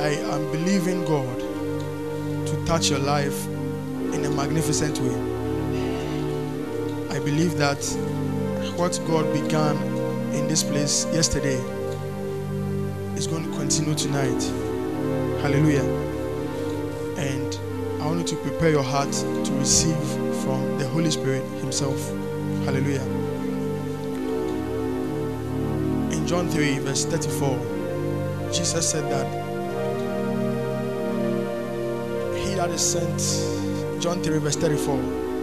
I am believing God to touch your life in a magnificent way. I believe that what God began in this place yesterday is going to continue tonight. Hallelujah. And I want you to prepare your heart to receive from the Holy Spirit himself. Hallelujah. In John 3 verse 34, Jesus said that he that is sent, John 3 verse 34,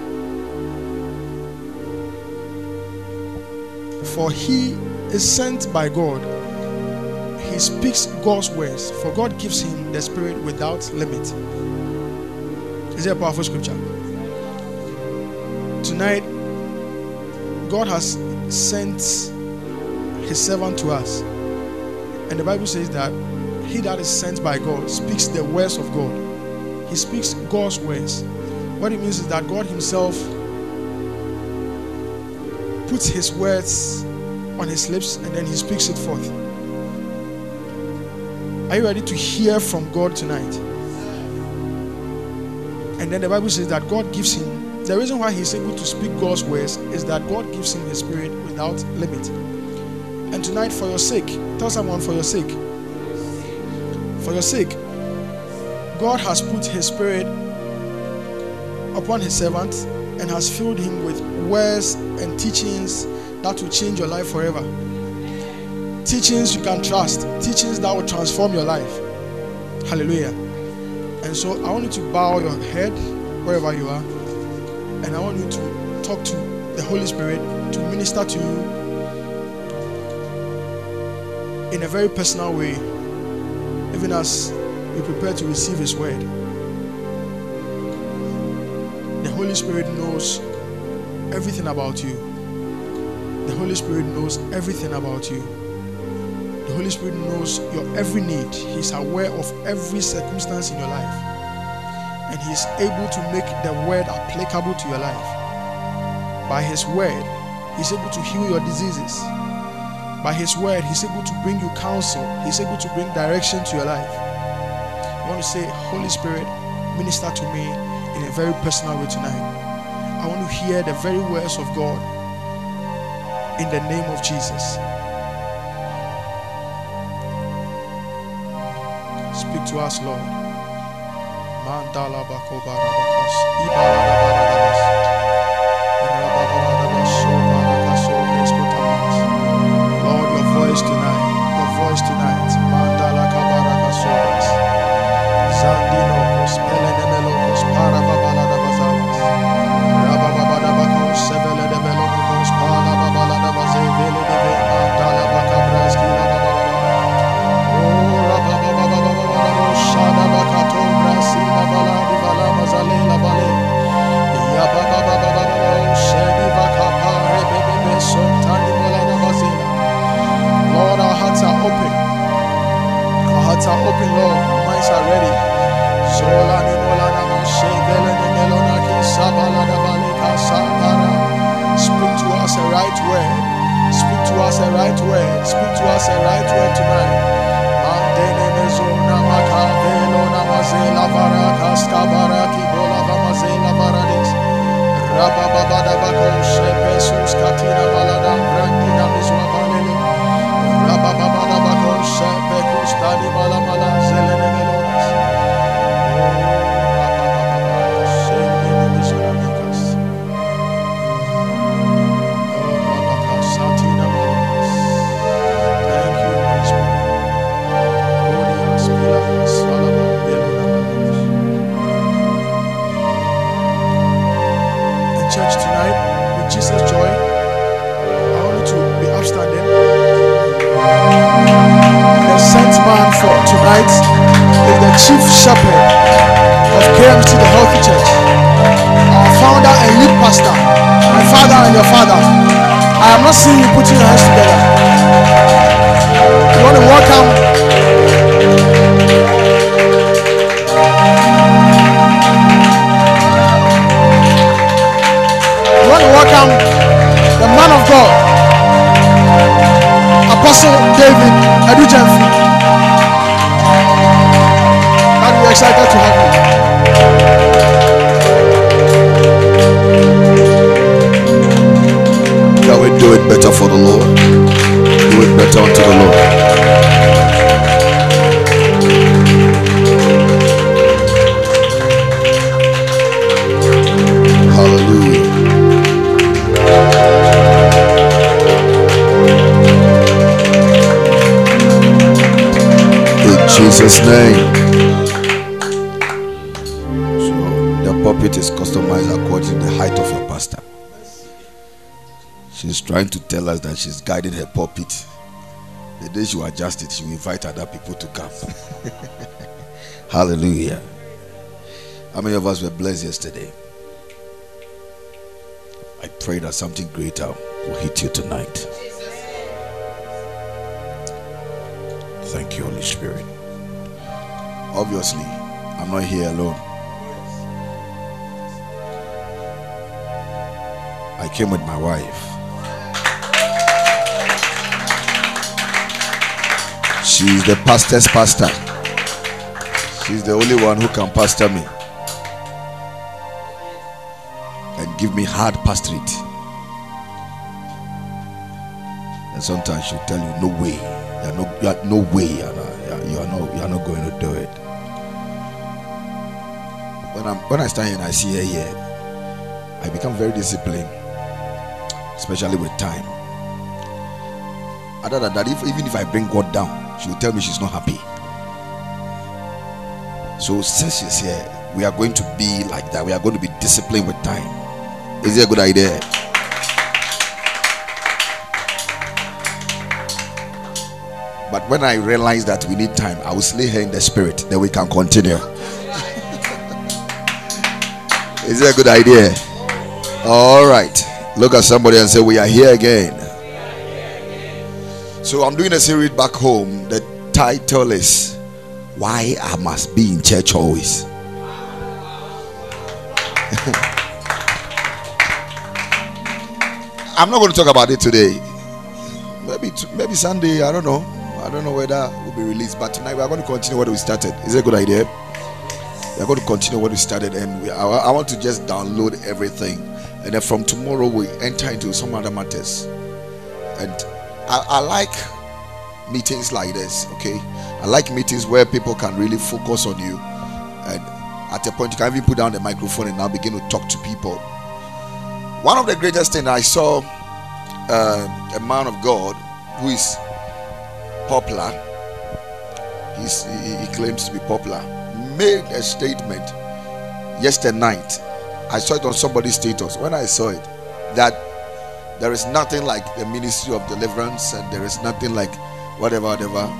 for he is sent by God. He speaks God's words, for God gives him the Spirit without limit. Is it a powerful scripture? Tonight, God has sent his servant to us. And the Bible says that he that is sent by God speaks the words of God. He speaks God's words. What it means is that God himself puts his words on his lips and then he speaks it forth. Are you ready to hear from God tonight? And then the Bible says that God gives him, the reason why he's able to speak God's words is that God gives him his Spirit without limit. And tonight, for your sake, tell someone, for your sake, God has put his Spirit upon his servant and has filled him with words and teachings that will change your life forever. Teachings you can trust, teachings that will transform your life. Hallelujah. And so I want you to bow your head wherever you are, and I want you to talk to the Holy Spirit to minister to you in a very personal way, even as we prepare to receive his word. The Holy Spirit knows everything about you. The Holy Spirit knows everything about you. The Holy Spirit knows your every need. He's aware of every circumstance in your life. And he is able to make the word applicable to your life. By his word, he's able to heal your diseases. By his word, he's able to bring you counsel. He's able to bring direction to your life. I want to say, Holy Spirit, minister to me in a very personal way tonight. I want to hear the very words of God in the name of Jesus. Speak to us, Lord. Mandala bako barabakas, ibalada baradagas, rabababadagas, sobarakaso escotamas. Lord, your voice tonight. Mandala kabarakasobas, zandinokos, melenemelokos, parababalada bazalas, rabababadabakos, seveledebelokos, parababalada bazeveledebe, mandala bakabraski, Lord, our hearts are open. Our hearts are open, Lord. Our minds are ready. Speak to us a right word. Speak to us a right word. Speak to us a right word tonight. Church tonight, with Jesus' joy, I want you to be upstanding. The sent man for tonight is the chief shepherd of KMC, the Healthy Church, our founder and lead pastor, my father and your father. I am not seeing you putting your hands together. You want to welcome the man of God, Apostle David Adujamfi. excited to have you. Can we do it better for the Lord? Do it better unto the Lord. Hallelujah. In Jesus' name. So the pulpit is customized according to the height of your pastor. She's trying to tell us that she's guiding her pulpit. The day she will adjust it, she will invite other people to come. Hallelujah. How many of us were blessed yesterday? I pray that something greater will hit you tonight. Thank you, Holy Spirit. Obviously, I'm not here alone. I came with my wife. She's the pastor's pastor. She's the only one who can pastor me and give me hard pastorate. And sometimes she'll tell you, no way, you are not going to do it. When I stand here and I see her here, I become very disciplined, especially with time. Other than that, even if I bring God down, she will tell me she's not happy. So since she's here, we are going to be like that. We are going to be disciplined with time. Is it a good idea? But when I realize that we need time, I will slay her in the spirit. Then we can continue. Is it a good idea? All right. Look at somebody and say, we are here again. So I'm doing a series back home. The title is Why I Must Be in Church Always. I'm not going to talk about it today. Maybe Sunday. I don't know whether it will be released. But tonight we are going to continue what we started. Is it a good idea? We are going to continue what we started, and I want to just download everything, and then from tomorrow we enter into some other matters. And I like meetings like this, okay? I like meetings where people can really focus on you, and at a point you can even put down the microphone and now begin to talk to people. One of the greatest things I saw, a man of God who is popular, he claims to be popular, made a statement yesterday night. I saw it on somebody's status. When I saw it, that there is nothing like the ministry of deliverance, and there is nothing like whatever.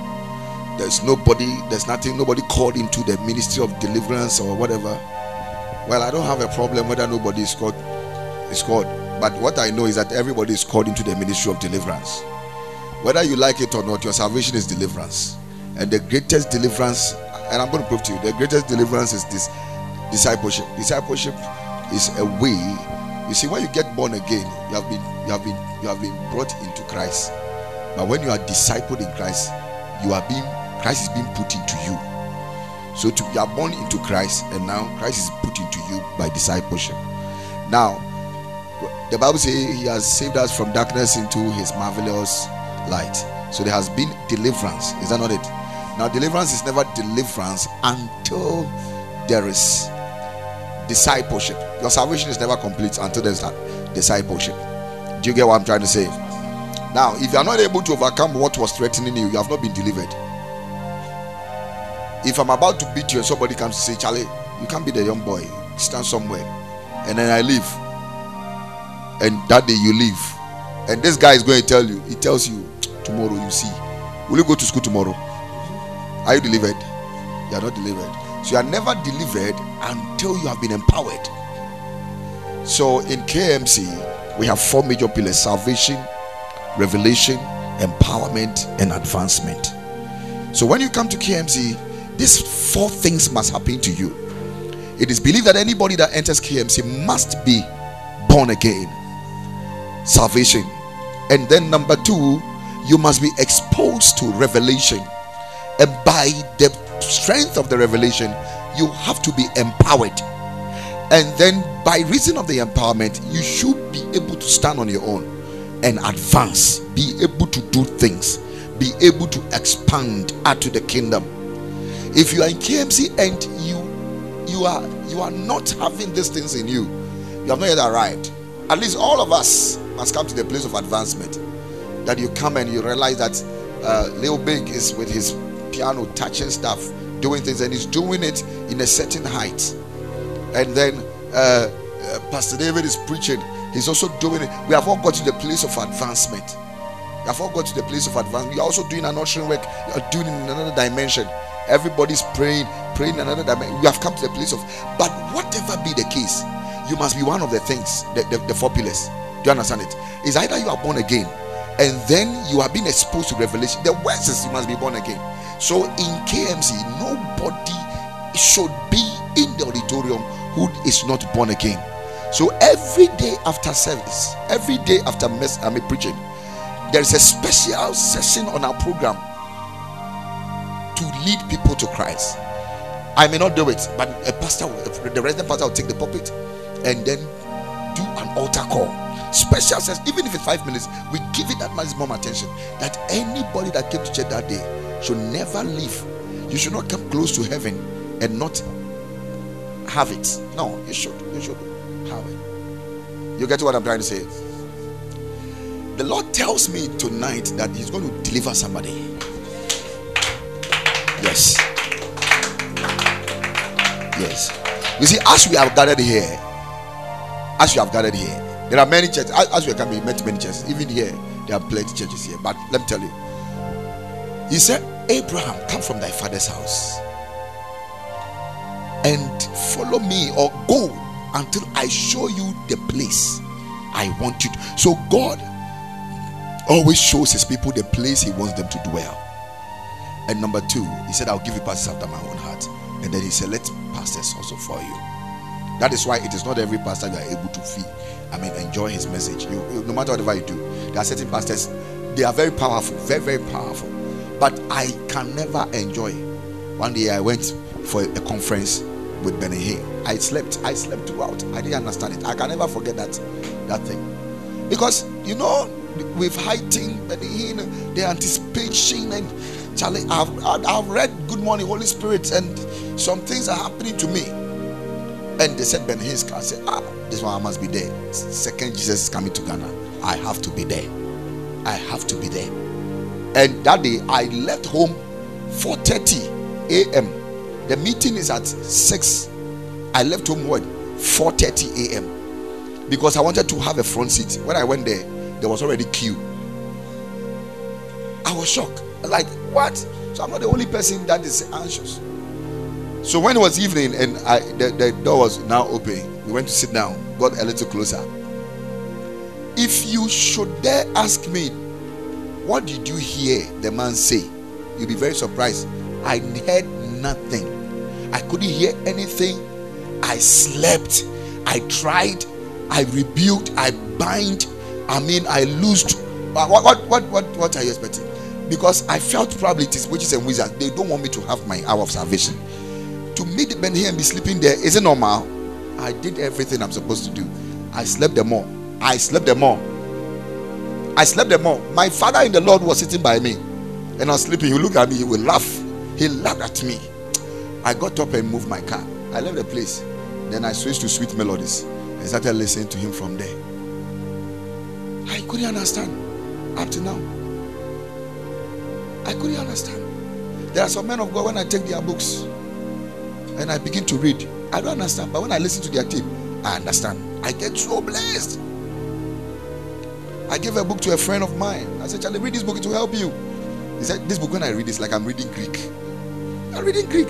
Nobody called into the ministry of deliverance or whatever. Well, I don't have a problem whether nobody is called. But what I know is that everybody is called into the ministry of deliverance. Whether you like it or not, your salvation is deliverance. And the greatest deliverance, and I'm going to prove to you, the greatest deliverance is this discipleship. Discipleship is a way. You see, when you get born again, you have been brought into Christ. But when you are discipled in Christ, Christ is being put into you. So you are born into Christ, and now Christ is put into you by discipleship. Now, the Bible says He has saved us from darkness into His marvelous light. So there has been deliverance. Is that not it? Now, deliverance is never deliverance until there is discipleship. Your salvation is never complete until there's discipleship. Do you get what I'm trying to say? Now, if you are not able to overcome what was threatening you, you have not been delivered. If I'm about to beat you and somebody comes to say, Charlie, you can't be the young boy, stand somewhere, and then I leave, and that day you leave, and this guy is going to tell you, he tells you, tomorrow you see, will you go to school tomorrow? Are you delivered? You are not delivered. So you are never delivered until you have been empowered. So in KMC, we have 4 major pillars: salvation, revelation, empowerment, and advancement. So when you come to KMC, these 4 things must happen to you. It is believed that anybody that enters KMC must be born again. Salvation. And then number 2, you must be exposed to revelation. And by the strength of the revelation, you have to be empowered. And then by reason of the empowerment, you should be able to stand on your own and advance, be able to do things, be able to expand, add to the kingdom. If you are in KMC and you are not having these things in you, you have not yet arrived. At least all of us must come to the place of advancement, that you come and you realize that Lil Big is with his piano touching stuff, doing things, and he's doing it in a certain height. And then Pastor David is preaching, he's also doing it. We have all got to the place of advancement. We have all got to the place of advancement. You're also doing an ushering work, you're doing it in another dimension. Everybody's praying in another dimension. You have come to the place of, but whatever be the case, you must be one of the things, the four pillars. Do you understand it? It's either you are born again and then you are being exposed to revelation. The worst is you must be born again. So in KMC, nobody should be in the auditorium who is not born again. So every day after service, every day after preaching, there is a special session on our program to lead people to Christ. I may not do it, but a pastor, the resident pastor will take the pulpit and then do an altar call. Special session, even if it's 5 minutes, we give it that maximum attention, that anybody that came to church that day should never leave. You should not come close to heaven and not have it. No, you should have it. You get what I'm trying to say? The Lord tells me tonight that He's going to deliver somebody. Yes. You see, as we have gathered here, there are many churches. As we can be met many churches, even here there are plenty churches here. But let me tell you, He said, Abraham, come from thy father's house and follow me, or go until I show you the place I want you to. So God always shows His people the place He wants them to dwell. And number two, He said, I'll give you pastors after my own heart. And then He said, let pastors also for you. That is why it is not every pastor you are able to feed. Enjoy his message. No matter whatever you do, there are certain pastors, they are very powerful, very, very powerful. But I can never enjoy. One day I went for a conference with Benny Hinn. I slept throughout. I didn't understand it. I can never forget that thing. Because, with heightened Benny Hinn, the anticipation, and Charlie, I've read Good Morning Holy Spirit, and some things are happening to me. And they said, Benny Hinn's car said, this one I must be there. Second Jesus is coming to Ghana. I have to be there. And that day I left home 4:30 a.m. The meeting is at 6. I left home 4:30 a.m. because I wanted to have a front seat. When I went there was already queue. I was shocked. Like, what? So I'm not the only person that is anxious. So when it was evening and the door was now open, we went to sit down, got a little closer. If you should dare ask me, what did you hear the man say? You'll be very surprised. I heard nothing. I couldn't hear anything. I slept. I tried. I rebuked. I bind. I loosed. What are you expecting? Because I felt probably it is witches and wizards. They don't want me to have my hour of salvation. To meet Ben here and be sleeping there, is it normal? I did everything I'm supposed to do. I slept them all. My father in the Lord was sitting by me, and I was sleeping. He would look at me, he would laugh. He laughed at me. I got up and moved my car. I left the place. Then I switched to Sweet Melodies and started listening to him from there. I couldn't understand up to now. I couldn't understand. There are some men of God, when I take their books and I begin to read, I don't understand. But when I listen to their tape, I understand. I get so blessed. I gave a book to a friend of mine. I said, Charlie, read this book, it will help you. He said, this book, when I read, it's like I'm reading Greek. I'm reading Greek.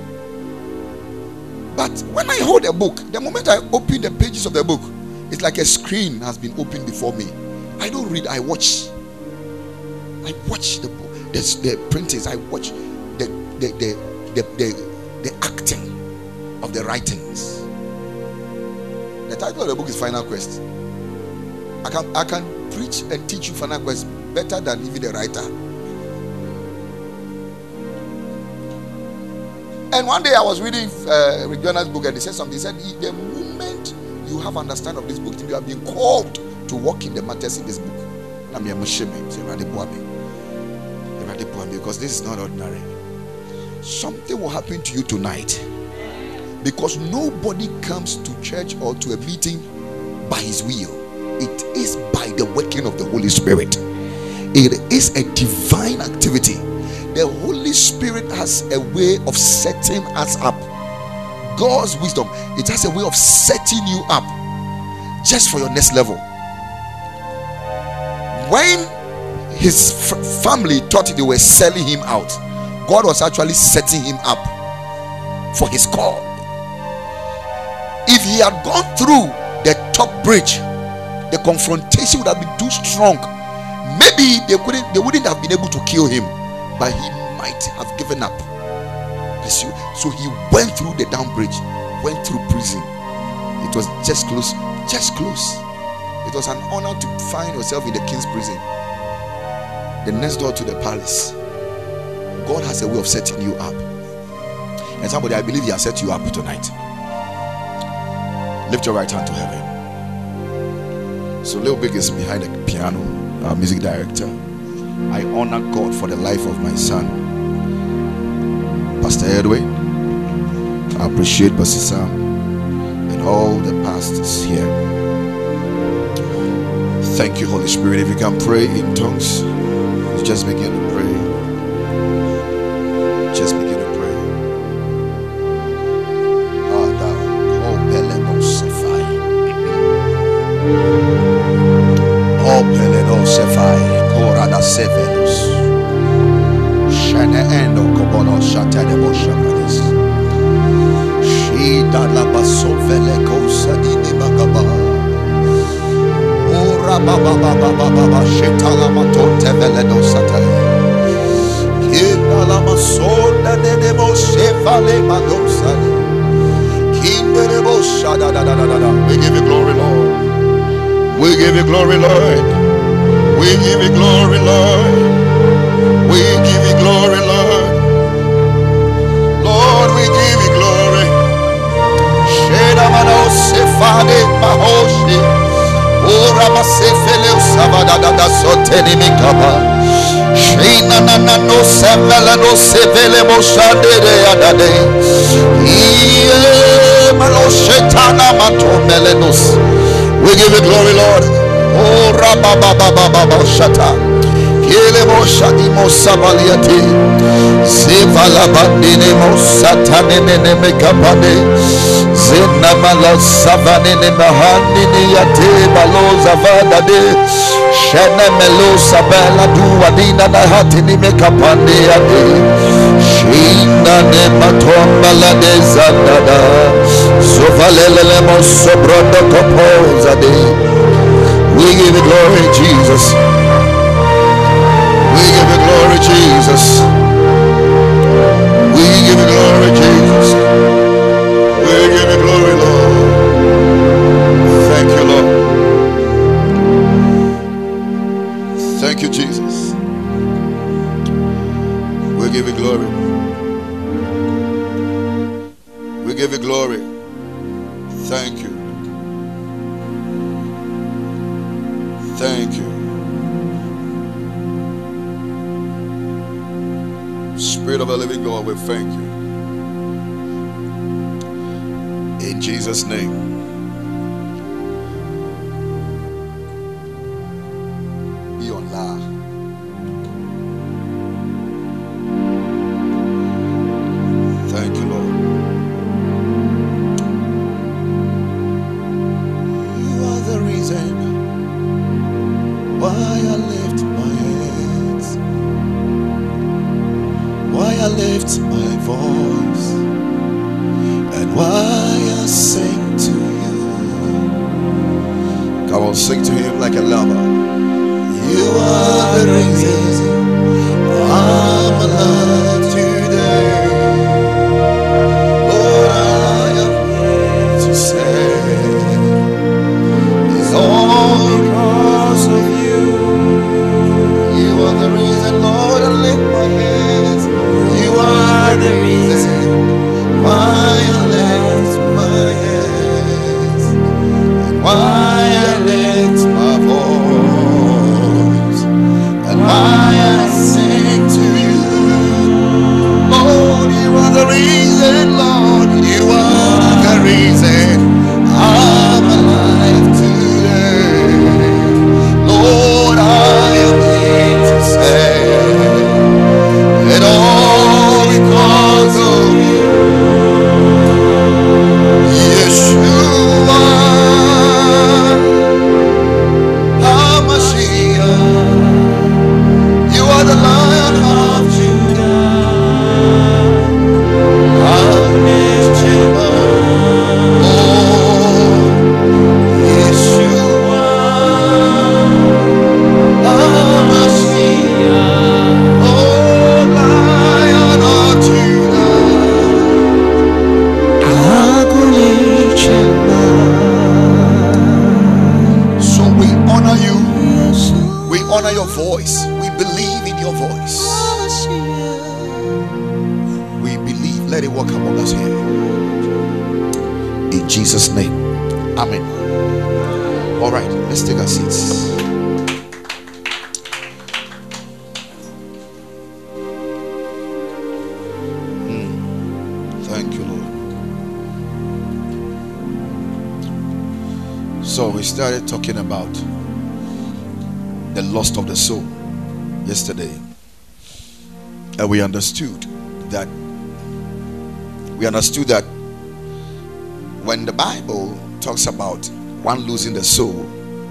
But when I hold a book, the moment I open the pages of the book, it's like a screen has been opened before me. I don't read, I watch. I watch the book, the printings. I watch the acting of the writings. The title of the book is Final Quest. I can preach and teach you Final Quest better than even the writer. And one day I was reading Rick Jonas' book, and he said something. He said, the moment you have understanding of this book, you have been called to walk in the matters in this book. Because this is not ordinary. Something will happen to you tonight, because nobody comes to church or to a meeting by his will. It is by the working of the Holy Spirit. It is a divine activity. The Holy Spirit has a way of setting us up. God's wisdom, it has a way of setting you up just for your next level. When his family thought they were selling him out, God was actually setting him up for his call. If he had gone through the top bridge, the confrontation would have been too strong. Maybe they wouldn't have been able to kill him, but he might have given up. So he went through the down bridge, went through prison. It was just close. It was an honor to find yourself in the king's prison, the next door to the palace. God has a way of setting you up. And somebody, I believe he has set you up tonight. Lift your right hand to heaven. So Lil Big is behind the piano, our music director. I honor God for the life of my son, Pastor Edwin. I appreciate Pastor Sam and all the pastors here. Thank you, Holy Spirit. If you can pray in tongues, just begin to pray. Just begin to pray. Oh, Peleno Sefai, Korada Sevelus, Shane Endo Kobono Shatanebo Shamanis, She Dalabaso Veleco Sadini Bagaba, Ura Baba Baba Baba, Shetalamato Teveledo Satai, Kindalamasona Nebo Shefale Madosani, Kinderebo Shada. We give you glory, Lord. We give you glory, Lord. We give you glory, Lord. We give you glory, Lord. Lord, we give you glory. Sheda mano sefade mahoshi. Ora masefele usavada da soteni mikaba. Shena na no sevela no sevele moshade de adade. Iye malo shetana mato melenus. We give you glory, Lord. Oh, Rabba Baba Baba Shata. Kelemo Shadimo Sabaliati. Sevala Bandine Mosatane Mekapade. Zenamala Savanine Mahandini Yate Baloza Vadade. Shenemelo Sabella Duadina Nahatini Mekapande Ade. Shina Nematomala de Zadada. Sovalele Mosobrodo Kopozade. We give you glory, Jesus. We give you glory, Jesus. We give you glory, Jesus. We give you glory, Lord. Thank you, Lord. Thank you, Jesus. We give you glory. We give you glory. Thank you. Thank you. Spirit of the living God, we thank you. In Jesus' name. Be on live. Thank you, Lord. You are the reason why I lift my hands, why I lift my voice, and why I sing to you. Come on, sing to him like a lover. You are the reason I'm alive today. Lord, I have words to say. It's all because of you. You are the reason, Lord, I lift my hands. You are the reason Let it work among us here. In Jesus' name. Amen. All right, let's take our seats. Thank you, Lord. So we started talking about the lust of the soul yesterday, and we understood that when the Bible talks about one losing the soul,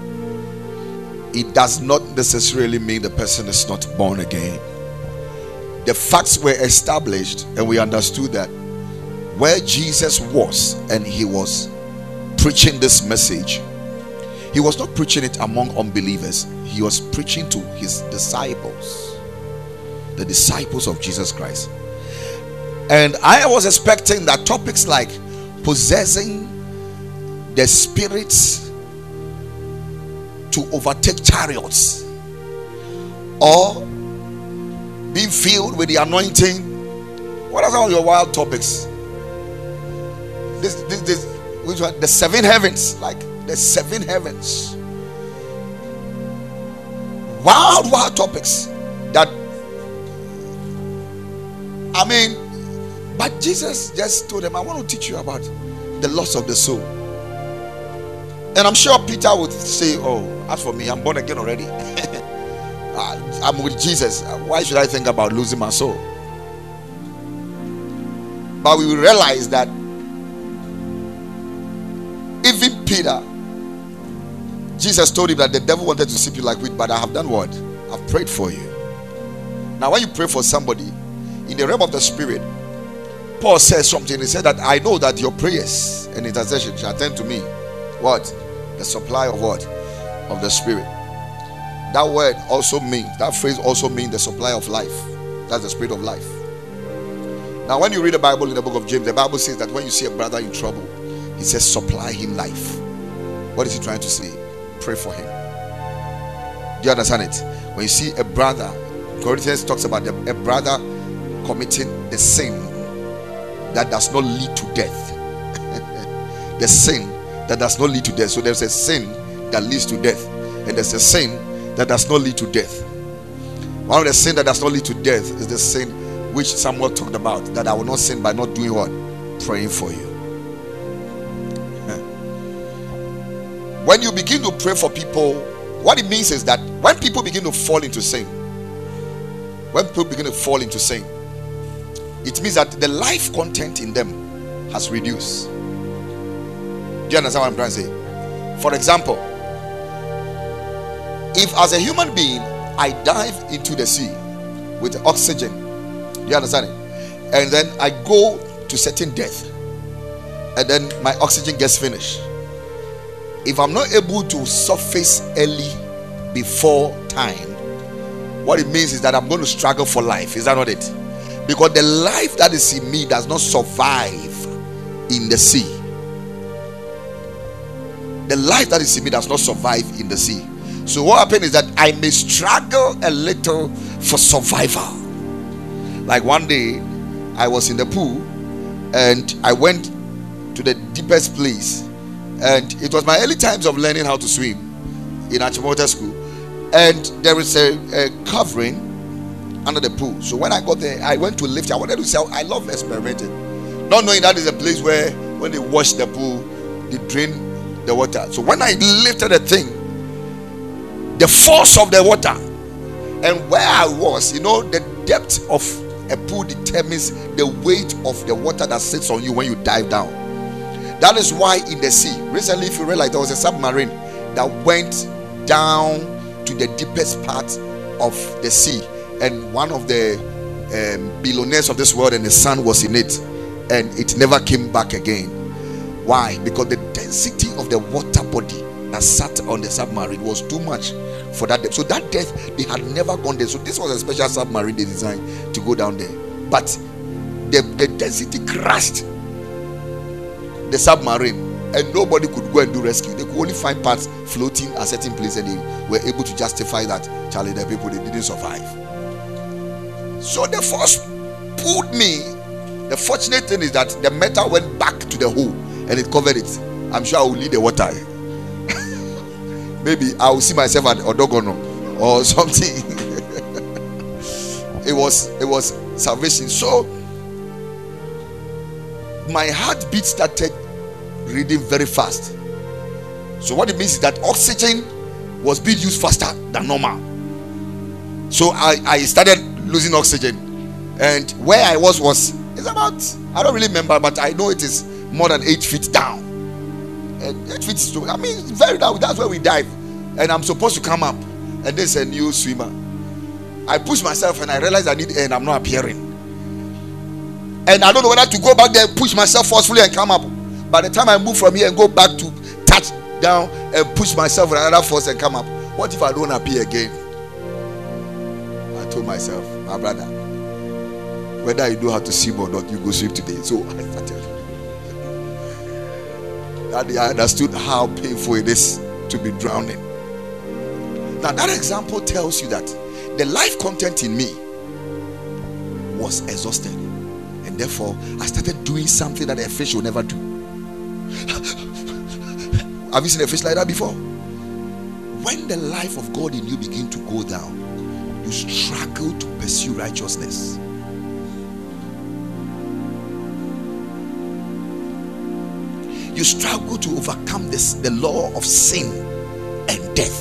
it does not necessarily mean the person is not born again. The facts were established, and we understood that where Jesus was and he was preaching this message, he was not preaching it among unbelievers. He was preaching to his disciples, the disciples of Jesus Christ. And I was expecting that topics like possessing the spirits to overtake chariots, or being filled with the anointing. What are some of your wild topics? Which one? The seven heavens, like the seven heavens. Wild topics that, I mean, but Jesus just told them, I want to teach you about the loss of the soul. And I'm sure Peter would say, oh, as for me, I'm born again already. I'm with Jesus. Why should I think about losing my soul? But we will realize that even Peter, Jesus told him that the devil wanted to sip you like wheat, but I have done what? I've prayed for you. Now when you pray for somebody in the realm of the spirit, Paul says something. He said that I know that your prayers and intercession shall attend to me. What? The supply of what? Of the spirit. That word also means, that phrase also means the supply of life. That's the spirit of life. Now when you read the Bible in the book of James, the Bible says that when you see a brother in trouble, he says supply him life. What is he trying to say? Pray for him. Do you understand it? When you see a brother, Corinthians talks about a brother committing the sin that does not lead to death. The sin that does not lead to death. So there's a sin that leads to death, and there's a sin that does not lead to death. One of the sin that does not lead to death is the sin which Samuel talked about, that I will not sin by not doing what? Praying for you. When you begin to pray for people, what it means is that when people begin to fall into sin, it means that the life content in them has reduced. Do you understand what I'm trying to say? For example, if as a human being I dive into the sea with oxygen, do you understand it? And then I go to certain death, and then my oxygen gets finished. If I'm not able to surface early before time, what it means is that I'm going to struggle for life. Is that not it? Because the life that is in me does not survive in the sea. The life that is in me does not survive in the sea. So what happened is that I may struggle a little for survival. Like one day I was in the pool and I went to the deepest place, and it was my early times of learning how to swim in Achimota school, and there is a covering under the pool. So when I got there, I went to lift. I wanted to say I love experimenting, not knowing that is a place where when they wash the pool, they drain the water. So when I lifted the thing, the force of the water, and where I was, the depth of a pool determines the weight of the water that sits on you when you dive down. That is why in the sea, recently, if you realize, there was a submarine that went down to the deepest part of the sea, and one of the billionaires of this world and his son was in it, and it never came back again. Why? Because the density of the water body that sat on the submarine was too much for that depth. So that depth, they had never gone there. So this was a special submarine they designed to go down there, but the density crushed the submarine, and nobody could go and do rescue. They could only find parts floating at a certain place, and they were able to justify that, Charlie, the people, they didn't survive. So the force pulled me The fortunate thing is that the metal went back to the hole and it covered it. I'm sure I will lead the water. Maybe I will see myself at Odogono or something. It was salvation. So my heartbeat started reading very fast. So what it means is that oxygen was being used faster than normal. So I started losing oxygen, and where I was it's about, I don't really remember, but I know it is more than 8 feet down. And 8 feet is, I mean, very down. That's where we dive, and I'm supposed to come up, and there's a new swimmer. I push myself and I realize I need air and I'm not appearing, and I don't know whether to go back there and push myself forcefully and come up. By the time I move from here and go back to touch down and push myself with another force and come up, what if I don't appear again? I told myself, my brother, whether you know how to swim or not, you go swim today. So I started. I understood how painful it is to be drowning. Now that example tells you that the life content in me was exhausted, and therefore I started doing something that a fish will never do. Have you seen a fish like that before? When the life of God in you begins to go down, you struggle to pursue righteousness. You struggle to overcome the law of sin and death.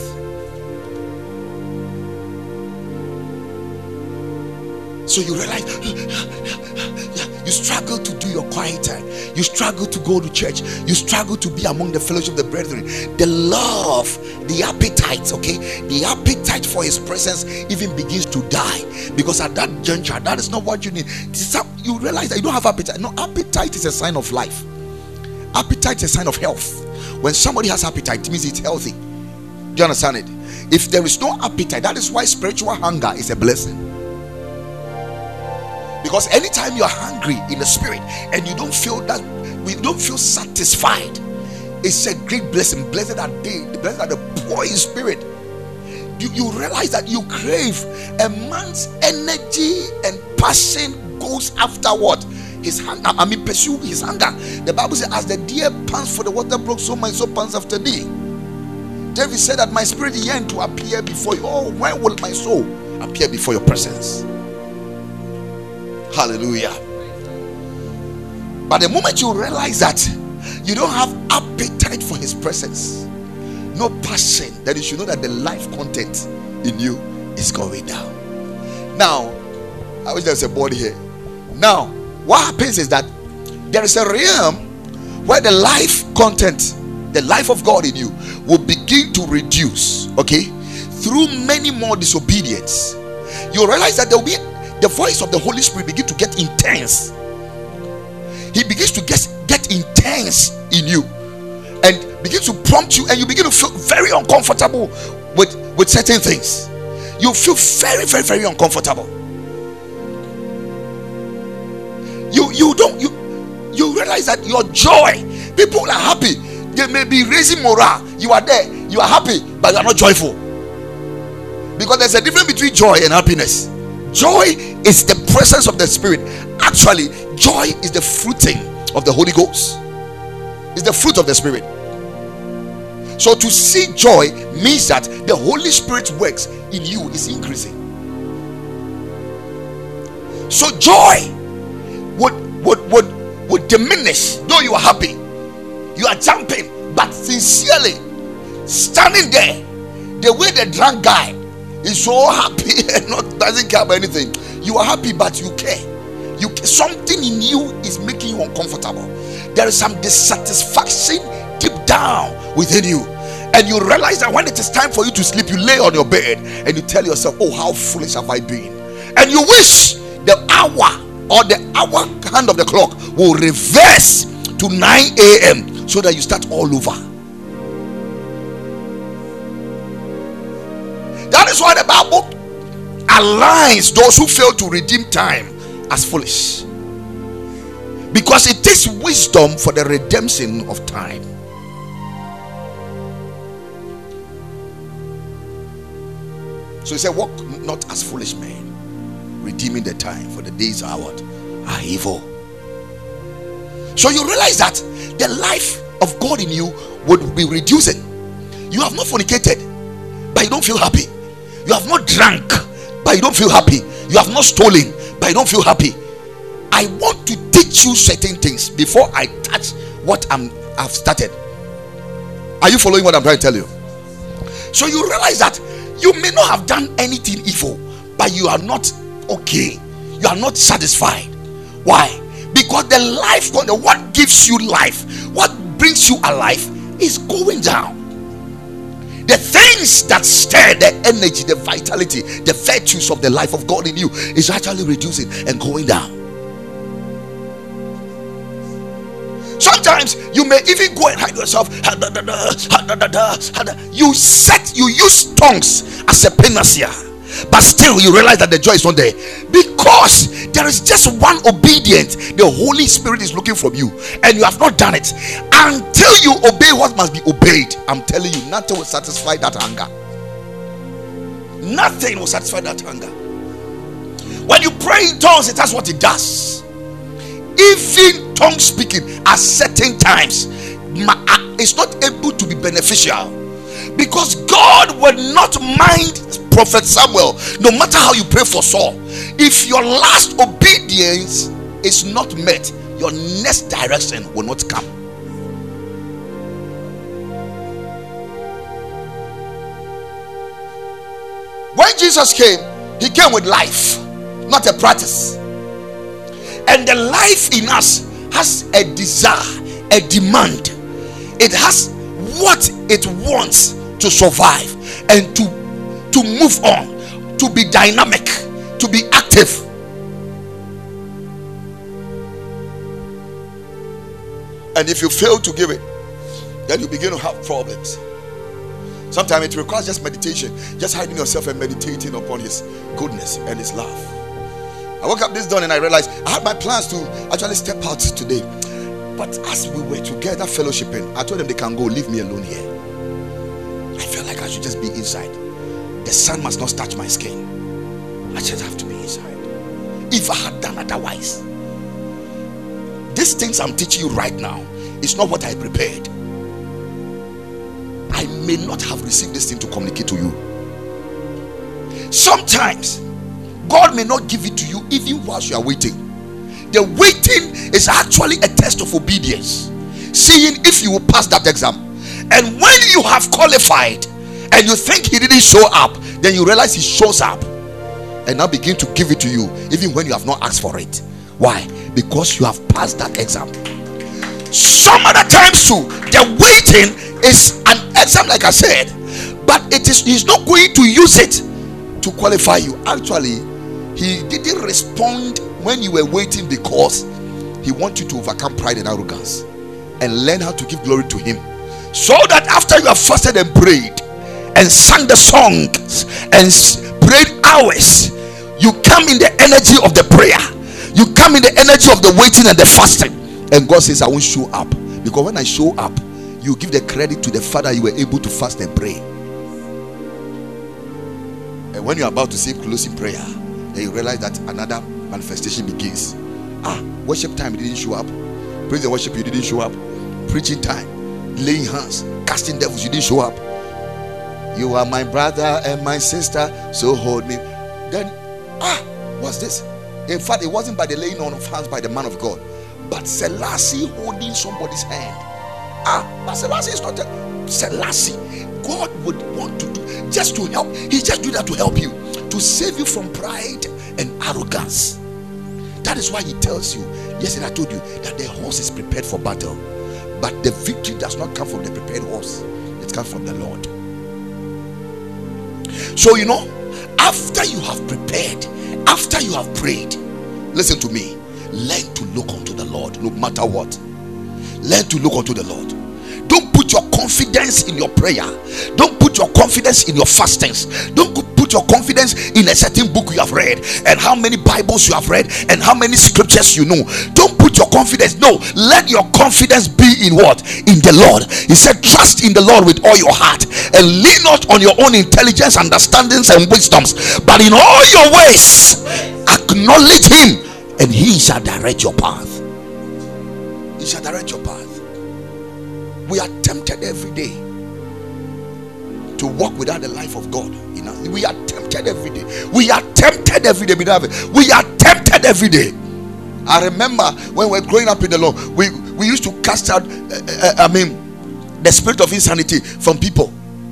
So you realize you struggle to do your quiet time. You struggle to go to church. You struggle to be among the fellowship of the brethren. The love, the appetite, okay, the appetite for his presence even begins to die, because at that juncture, that is not what you need. You realize that you don't have appetite. No, appetite is a sign of life. Appetite is a sign of health. When somebody has appetite, it means it's healthy. Do you understand it? If there is no appetite, that is why spiritual hunger is a blessing. Because anytime you are hungry in the spirit and you don't feel satisfied, it's a great blessing. Blessed are they, blessed are the poor in spirit. You realize that you crave, a man's energy and passion goes after what? His hunger. I mean, pursue his hunger. The Bible says, as the deer pants for the water brook, so my soul pants after thee. David said that my spirit yearned to appear before you. Oh, when will my soul appear before your presence? Hallelujah. But the moment you realize that you don't have appetite for his presence, no passion, then you should know that the life content in you is going down. Now, I wish there's a board here. Now, what happens is that there is a realm where the life content, the life of God in you, will begin to reduce, okay, through many more disobedience. You realize that there will be the voice of the Holy Spirit begin to get intense. He begins to get intense in you and begins to prompt you, and you begin to feel very uncomfortable with certain things. You feel very, very, very uncomfortable. You realize that your joy, people are happy, they may be raising morale, you are there, you are happy, but you are not joyful. Because there's a difference between joy and happiness. Joy is the presence of the Spirit. Actually, joy is the fruiting of the Holy Ghost. It's the fruit of the Spirit. So to see joy means that the Holy Spirit's works in you is increasing. So joy would diminish, though you are happy, you are jumping, but sincerely standing there, the way the drunk guy is so happy and doesn't care about anything. You are happy, but you care. Something in you is making you uncomfortable. There is some dissatisfaction deep down within you, and you realize that when it is time for you to sleep, you lay on your bed and you tell yourself, oh, how foolish have I been? And you wish the hour or the hour hand of the clock will reverse to 9 a.m. so that you start all over. That is why the Bible aligns those who fail to redeem time as foolish, because it takes wisdom for the redemption of time. So he said, walk not as foolish men, redeeming the time, for the days are what? Are evil. So you realize that the life of God in you would be reducing. You have not fornicated, but you don't feel happy. You have not drank, but you don't feel happy. You have not stolen, but you don't feel happy. I want to teach you certain things before I touch what I've started. Are you following what I'm trying to tell you? So you realize that you may not have done anything evil, but you are not okay. You are not satisfied. Why? Because the life, what gives you life, what brings you alive, is going down. The things that stir the energy, the vitality, the virtues of the life of God in you is actually reducing and going down. Sometimes you may even go and hide yourself. You use tongues as a panacea, but still you realize that the joy is not there, because there is just one obedience the Holy Spirit is looking from you, and you have not done it. Until you obey what must be obeyed, I'm telling you, nothing will satisfy that hunger. Nothing will satisfy that hunger. When you pray in tongues, it has what it does. Even tongue speaking at certain times is not able to be beneficial, because God will not mind Prophet Samuel, no matter how you pray for Saul. If your last obedience is not met, your next direction will not come. When Jesus came, he came with life, not a practice. And the life in us has a desire, a demand. It has what it wants to survive and to move on, to be dynamic, to be active. And if you fail to give it, then you begin to have problems. Sometimes it requires just meditation, just hiding yourself and meditating upon his goodness and his love. I woke up this dawn and I realized I had my plans to actually step out today, but as we were together fellowshipping, I told them they can go, leave me alone here. I felt like I should just be inside. The sun must not touch my skin. I just have to be inside. If I had done otherwise, these things I'm teaching you right now is not what I prepared. I may not have received this thing to communicate to you. Sometimes God may not give it to you even whilst you are waiting. The waiting is actually a test of obedience, seeing if you will pass that exam. And when you have qualified and you think he didn't show up, then you realize he shows up and now begin to give it to you even when you have not asked for it. Why? Because you have passed that exam. Some other times too, the waiting is an exam, like I said, but he's not going to use it to qualify you. Actually, he didn't respond when you were waiting because he wants you to overcome pride and arrogance and learn how to give glory to him, so that after you have fasted and prayed and sang the songs and prayed hours, you come in the energy of the prayer, you come in the energy of the waiting and the fasting, and God says, I won't show up, because when I show up, you give the credit to the Father you were able to fast and pray. And when you're about to say closing prayer, then you realize that another manifestation begins. Worship time, you didn't show up. Praise and worship, you didn't show up. Preaching time, laying hands, casting devils, you didn't show up. You are my brother and my sister, so hold me. Then what's this? In fact, it wasn't by the laying on of hands by the man of God, but Selassie holding somebody's hand. But Selassie is not Selassie. God would want to do just to help. He just do that to help you, to save you from pride and arrogance. That is why he tells you, yesterday I told you that the horse is prepared for battle, but the victory does not come from the prepared horse. It comes from the Lord. So after you have prepared, after you have prayed, listen to me, learn to look unto the Lord no matter what. Learn to look unto the Lord. Don't put your confidence in your prayer. Don't put your confidence in your fastings. Don't put your confidence in a certain book you have read and how many Bibles you have read and how many scriptures you know. Don't put your confidence. No, let your confidence be in what? In the Lord. He said, trust in the Lord with all your heart and lean not on your own intelligence, understandings and wisdoms, but in all your ways acknowledge him and he shall direct your path. He shall direct your path. We are tempted every day to walk without the life of God in us. We are tempted every day. We are tempted every day. We are tempted every day. I remember when we were growing up in the Lord, we used to cast out the spirit of insanity from people.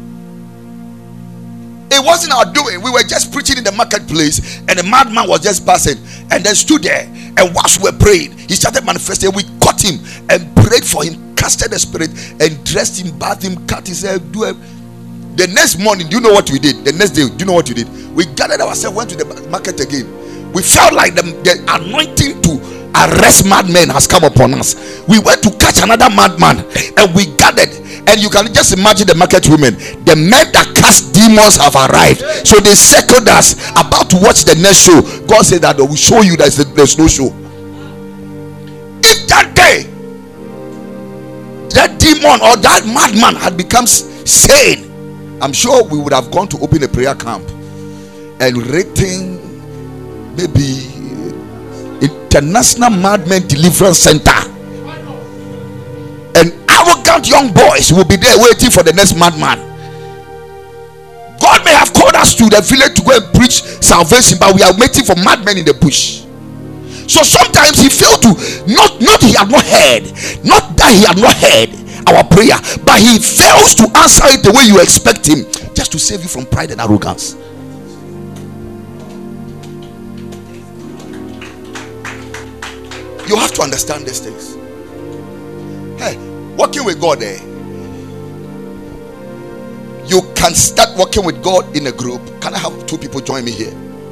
It wasn't our doing. We were just preaching in the marketplace, and a madman was just passing, and then stood there, and whilst we were praying, he started manifesting. We caught him and prayed for him, casted the spirit, and dressed him, bathed him, cut his hair, The next morning, do you know what we did? The next day, do you know what we did? We gathered ourselves, went to the market again. We felt like the anointing to arrest madmen has come upon us. We went to catch another madman, and we gathered. And you can just imagine the market women. The men that cast demons have arrived. So they circled us, about to watch the next show. God said that we show you that there's no show. If that day that demon or that madman had become sane, I'm sure we would have gone to open a prayer camp and written maybe International Madmen Deliverance Center. And arrogant young boys will be there waiting for the next madman. God may have called us to the village to go and preach salvation, but we are waiting for madmen in the bush. So sometimes he failed to not he had not heard, not that he had not heard our prayer, but he fails to answer it the way you expect him, just to save you from pride and arrogance. You have to understand these things. Hey, working with God, you can start working with God in a group. Can I have 2 people join me here?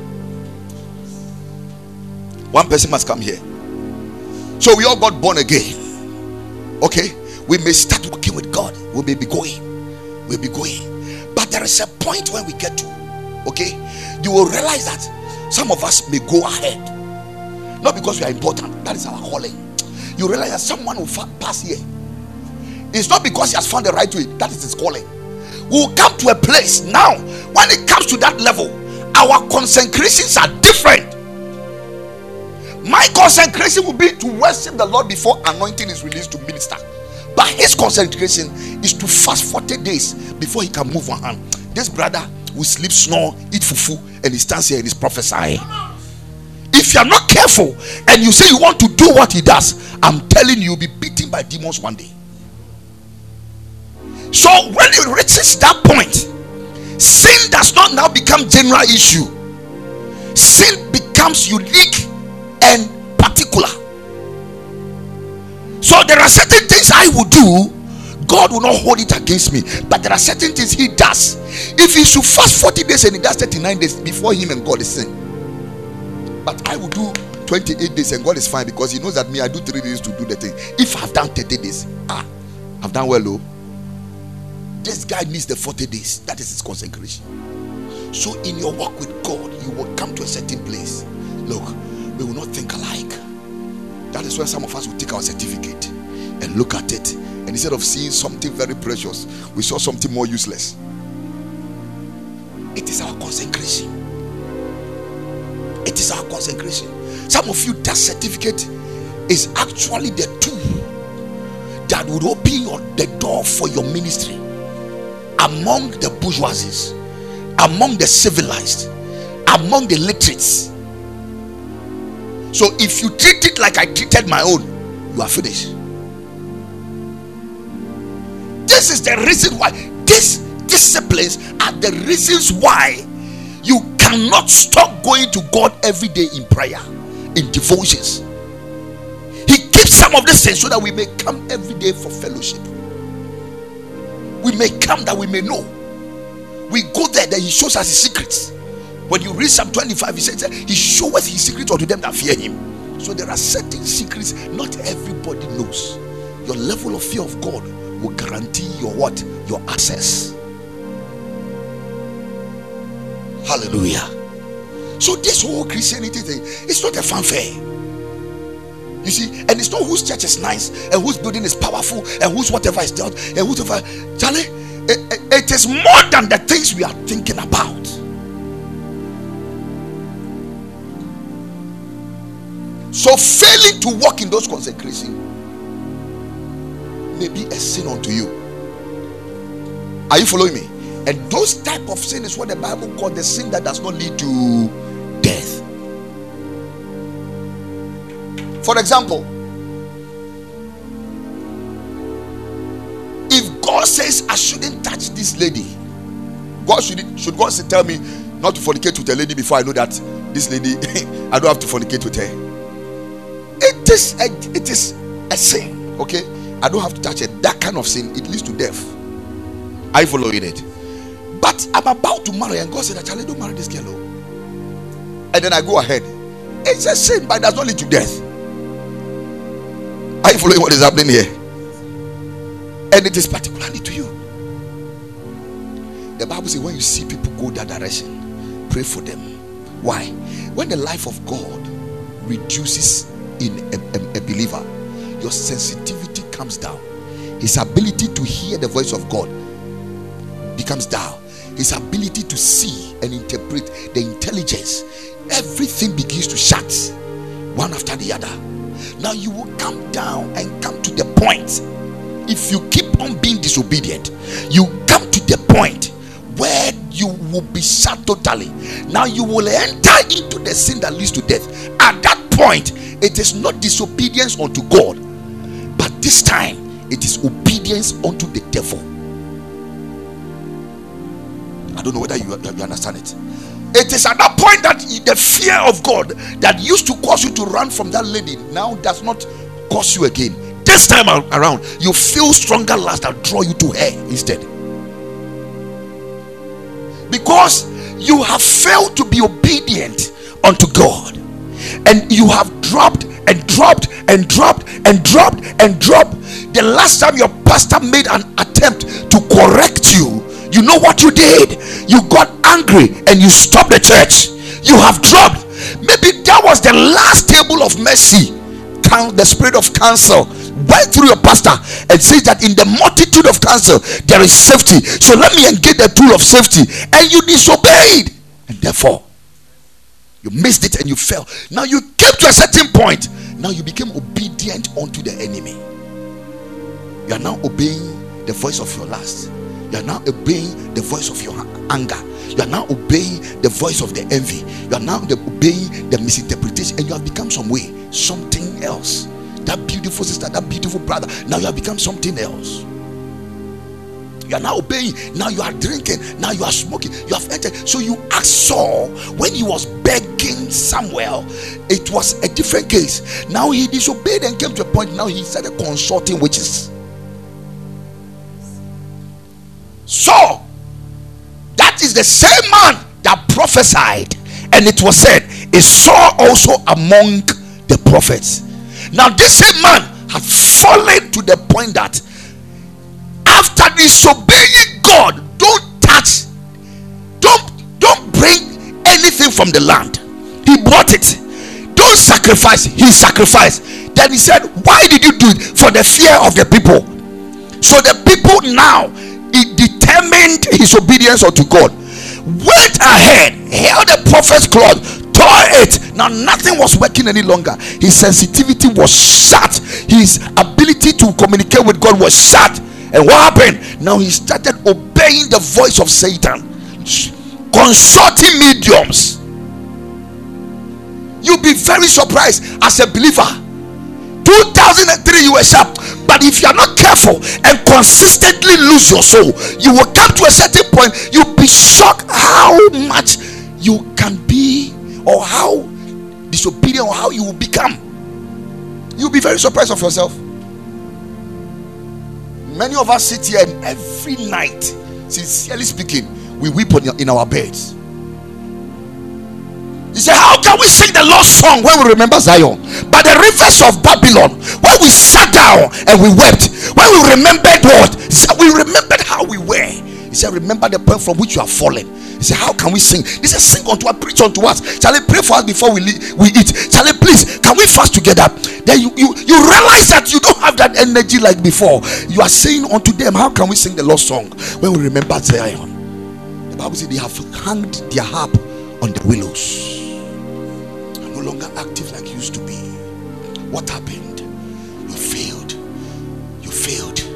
1 person must come here. So we all got born again. Okay, we may start working with God. We'll be going. But there is a point when we get to, okay, you will realize that some of us may go ahead. Not because we are important, that is our calling. You realize that someone will pass here. It's not because he has found the right way, that is his calling. We will come to a place now, when it comes to that level, our consecrations are different. My consecration will be to worship the Lord before anointing is released to minister. But his consecration is to fast 40 days before he can move one hand. This brother will sleep, snore, eat fufu, and he stands here and is prophesying. If you are not careful and you say you want to do what he does, I'm telling you, you'll be beaten by demons one day. So when it reaches that point, sin does not now become general issue. Sin becomes unique and particular. So there are certain things I will do, God will not hold it against me. But there are certain things he does. If he should fast 40 days and he does 39 days, before him and God is sin. But I will do 28 days and God is fine, because he knows that me, I do 3 days to do the thing. If I've done 30 days, I've done well, though. This guy needs the 40 days. That is his consecration. So in your walk with God, you will come to a certain place. Look, we will not think alike. That is when some of us will take our certificate and look at it, and instead of seeing something very precious, we saw something more useless. It is our consecration. It is our consecration. Some of you, that certificate is actually the tool that would open the door for your ministry among the bourgeoisies, among the civilized, among the literates. So if you treat it like I treated my own, you are finished. This is the reason why these disciplines are the reasons why you cannot stop going to God every day in prayer, in devotions. He keeps some of these things so that we may come every day for fellowship. We may come that we may know. We go there, then he shows us his secrets. When you read Psalm 25, he says he showeth his secrets unto them that fear him. So there are certain secrets not everybody knows. Your level of fear of God will guarantee your what? Your access. Hallelujah. So this whole Christianity thing, it's not a fanfare. You see, and it's not whose church is nice and whose building is powerful and whose whatever is done and whatever. Charlie, it is more than the things we are thinking about. So failing to walk in those consecrations may be a sin unto you. Are you following me? And those type of sin is what the Bible calls the sin that does not lead to death. For example, if God says I shouldn't touch this lady, should God tell me not to fornicate with a lady before I know that this lady I don't have to fornicate with her? It is a sin, okay? I don't have to touch it. That kind of sin, it leads to death. Are you following it? But I'm about to marry, and God said, Charlie, don't marry this girl. And then I go ahead. It's a sin, but it does not lead to death. Are you following what is happening here? And it is particularly to you. The Bible says when you see people go that direction, pray for them. Why? When the life of God reduces in a believer, your sensitivity comes down. His ability to hear the voice of God becomes down. His ability to see and interpret, the intelligence, everything begins to shut one after the other. Now you will come down and come to the point. If you keep on being disobedient, you come to the point where you will be shut totally. Now you will enter into the sin that leads to death. At that point, it is not disobedience unto God, but this time it is obedience unto the devil. I don't know whether you understand it. It is at that point that the fear of God that used to cause you to run from that lady now does not cause you again. This time around, you feel stronger lust that draw you to her instead. Because you have failed to be obedient unto God, and you have dropped and dropped and dropped and dropped and dropped. The last time your pastor made an attempt to correct you, you know what you did? You got angry and you stopped the church. You have dropped. Maybe that was the last table of mercy. The spirit of counsel went through your pastor and said that in the multitude of counsel there is safety. So let me engage the tool of safety. And you disobeyed. And therefore, you missed it and you fell. Now you came to a certain point. Now you became obedient unto the enemy. You are now obeying the voice of your lust. You are now obeying the voice of your anger. You are now obeying the voice of the envy. You are now obeying the misinterpretation, and you have become something else. That beautiful sister, that beautiful brother, now you have become something else. You are now obeying. Now you are drinking. Now you are smoking. You have entered. So you asked Saul when he was begging Samuel. It was a different case. Now he disobeyed and came to a point. Now he started consulting witches. So that is the same man that prophesied, and it was said, is Saul also among the prophets? Now this same man had fallen to the point that after disobeying God, don't bring anything from the land. He bought it. Don't sacrifice. He sacrificed. Then he said, why did you do it? For the fear of the people. So the people now, it determined his obedience unto God, went ahead, held the prophet's cloth, tore it. Now nothing was working any longer. His sensitivity was shut. His ability to communicate with God was shut. And what happened? Now he started obeying the voice of Satan, consulting mediums. You'll be very surprised as a believer. 2003 you were sharp, but if you are not careful and consistently lose your soul, you will come to a certain point. You'll be shocked how much you can be, or how disobedient, or how you will become. You'll be very surprised of yourself. Many of us sit here and every night, sincerely speaking, we weep in our beds. You say, how can we sing the Lord's song when we remember Zion? By the rivers of Babylon, when we sat down and we wept, when we remembered what? We remembered how we were. He said, remember the point from which you are fallen. He said, how can we sing? He said, sing unto us, preach unto us. Shall I pray for us before we eat? Shall I please, can we fast together? Then you realize that you don't have that energy like before. You are saying unto them, how can we sing the Lord's song when we remember Zion? The Bible says they have hanged their harp on the willows. No longer active like you used to be. What happened? You failed.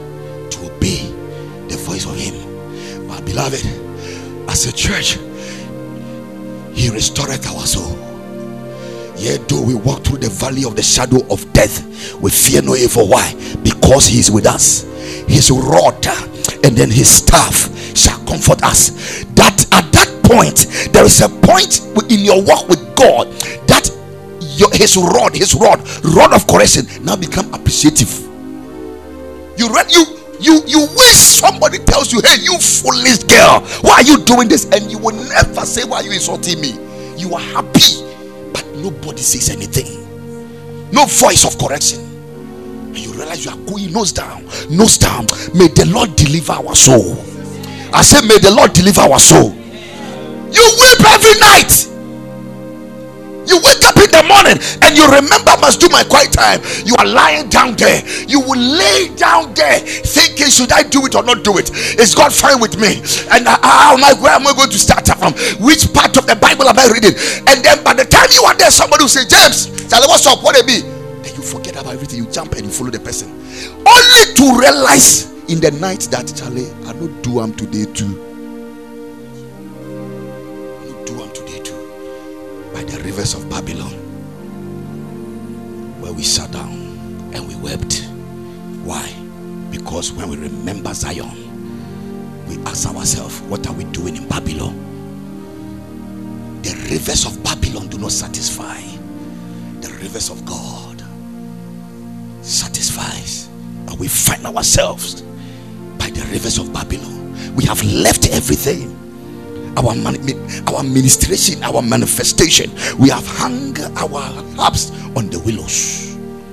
Beloved, as a church, He restored our soul. Yet though we walk through the valley of the shadow of death, we fear no evil. Why? Because He is with us. His rod and then His staff shall comfort us. That at that point, there is a point in your walk with God that his rod of correction now become appreciative. You wish somebody tells you, hey, you foolish girl, why are you doing this? And you will never say, why are you insulting me? You are happy, but nobody says anything. No voice of correction. And you realize you are going nose down. May the Lord deliver our soul. I say, may the Lord deliver our soul. You weep every night. You wake up in the morning and you remember, I must do my quiet time. You are lying down there. You will lay down there thinking, should I do it or not do it? Is God fine with me? And where am I going to start from? Which part of the Bible am I reading? And then by the time you are there, somebody will say, James, Charlie, what's up? What it be? Then you forget about everything. You jump and you follow the person. Only to realize in the night that, Charlie, I don't do am today too. By the rivers of Babylon, where we sat down and we wept. Why? Because when we remember Zion, we ask ourselves, what are we doing in Babylon? The rivers of Babylon do not satisfy. The rivers of God satisfies. And we find ourselves by the rivers of Babylon. We have left everything. Our ministration, our manifestation, we have hung our harps on the willows.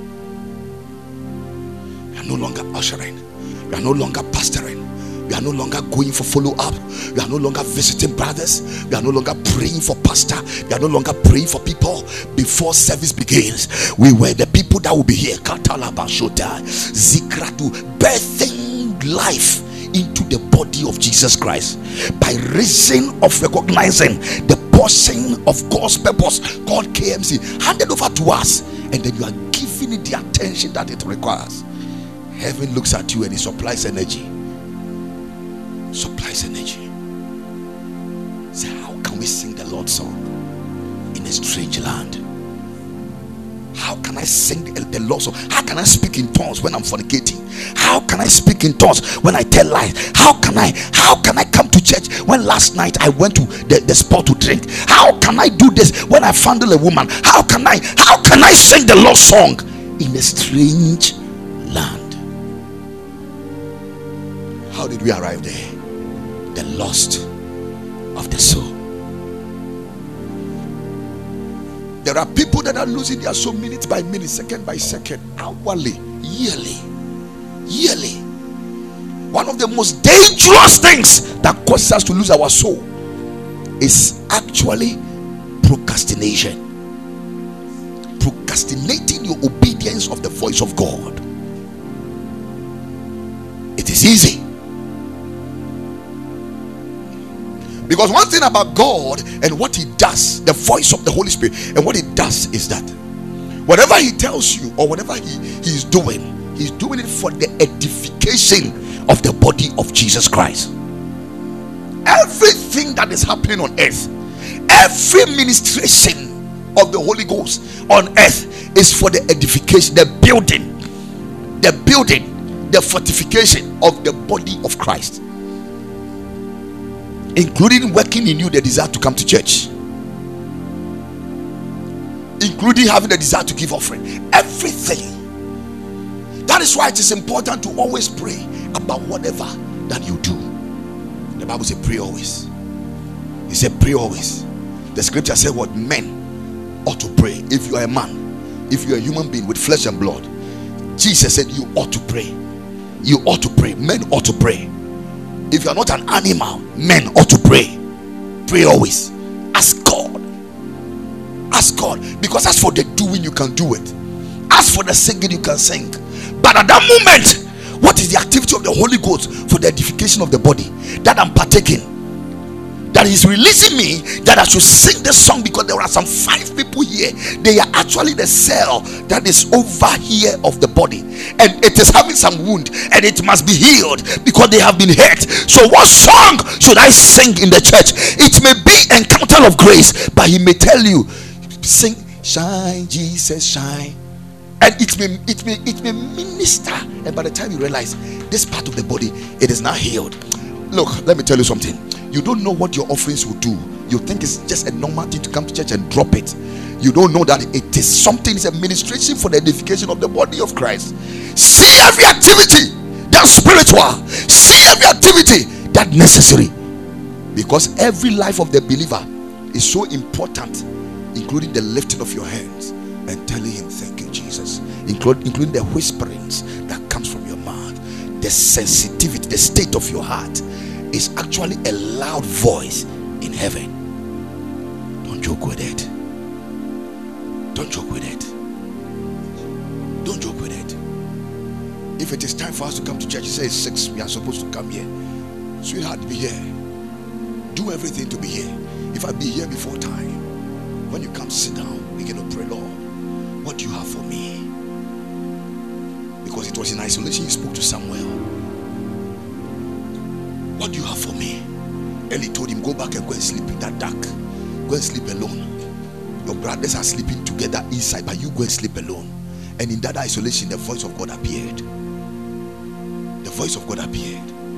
We are no longer ushering, we are no longer pastoring, we are no longer going for follow-up, we are no longer visiting brothers, we are no longer praying for pastor, we are no longer praying for people before service begins. We were the people that will be here, Katalabashota, Zikratu, birthing life into the body of Jesus Christ by reason of recognizing the portion of God's purpose called KMC handed over to us, and then you are giving it the attention that it requires. Heaven looks at you and it supplies energy. So how can we sing the Lord's song in a strange land? How can I sing the Lord's song? How can I speak in tongues when I'm fornicating? How can I speak in tongues when I tell lies? How can I come to church when last night I went to the spot to drink? How can I do this when I fondle a woman? How can I sing the Lord's song in a strange land? How did we arrive there? The lust of the soul. There are people that are losing their soul minute by minute, second by second, hourly, yearly. One of the most dangerous things that causes us to lose our soul is actually procrastination. Procrastinating your obedience of the voice of God. It is easy. Because one thing about God and what He does, the voice of the Holy Spirit, and what He does is that whatever He tells you or whatever He's doing, He's doing it for the edification of the body of Jesus Christ. Everything that is happening on earth, every ministration of the Holy Ghost on earth is for the edification, the building, the fortification of the body of Christ, including working in you the desire to come to church, including having the desire to give offering, everything. That is why it is important to always pray about whatever that you do. The Bible says pray always. He said pray always. The scripture said what? Men ought to pray. If you are a man, if you are a human being with flesh and blood, Jesus said you ought to pray. You ought to pray. Men ought to pray. If you are not an animal, men ought to pray. Pray always. Ask God. Ask God. Because as for the doing, you can do it. As for the singing, you can sing. But at that moment, what is the activity of the Holy Ghost for the edification of the body that I'm partaking? That that he's releasing me that I should sing this song, because there are some 5 people here. They are actually the cell that is over here of the body, and it is having some wound, and it must be healed because they have been hurt. So what song should I sing in the church? It may be Encounter of Grace, but he may tell you, sing Shine Jesus Shine, and it may minister, and by the time you realize this part of the body, it is now healed. Look, let me tell you something. You don't know what your offerings will do. You think it's just a normal thing to come to church and drop it. You don't know that it is something. It's a ministration for the edification of the body of Christ. See every activity that's spiritual. See every activity that's necessary, because every life of the believer is so important, including the lifting of your hands and telling him thank you Jesus, including the whisperings that comes from your mouth. The sensitivity, the state of your heart is actually a loud voice in heaven. Don't joke with it. Don't joke with it. Don't joke with it. If it is time for us to come to church, say it's 6, we are supposed to come here. Sweetheart, be here. Do everything to be here. If I be here before time, when you come, sit down, begin to pray, Lord, what do you have for me? Because it was in isolation he spoke to Samuel. What do you have for me? Eli told him, go back and go and sleep in that dark. Go and sleep alone. Your brothers are sleeping together inside, but you go and sleep alone. And in that isolation, the voice of God appeared. The voice of God appeared.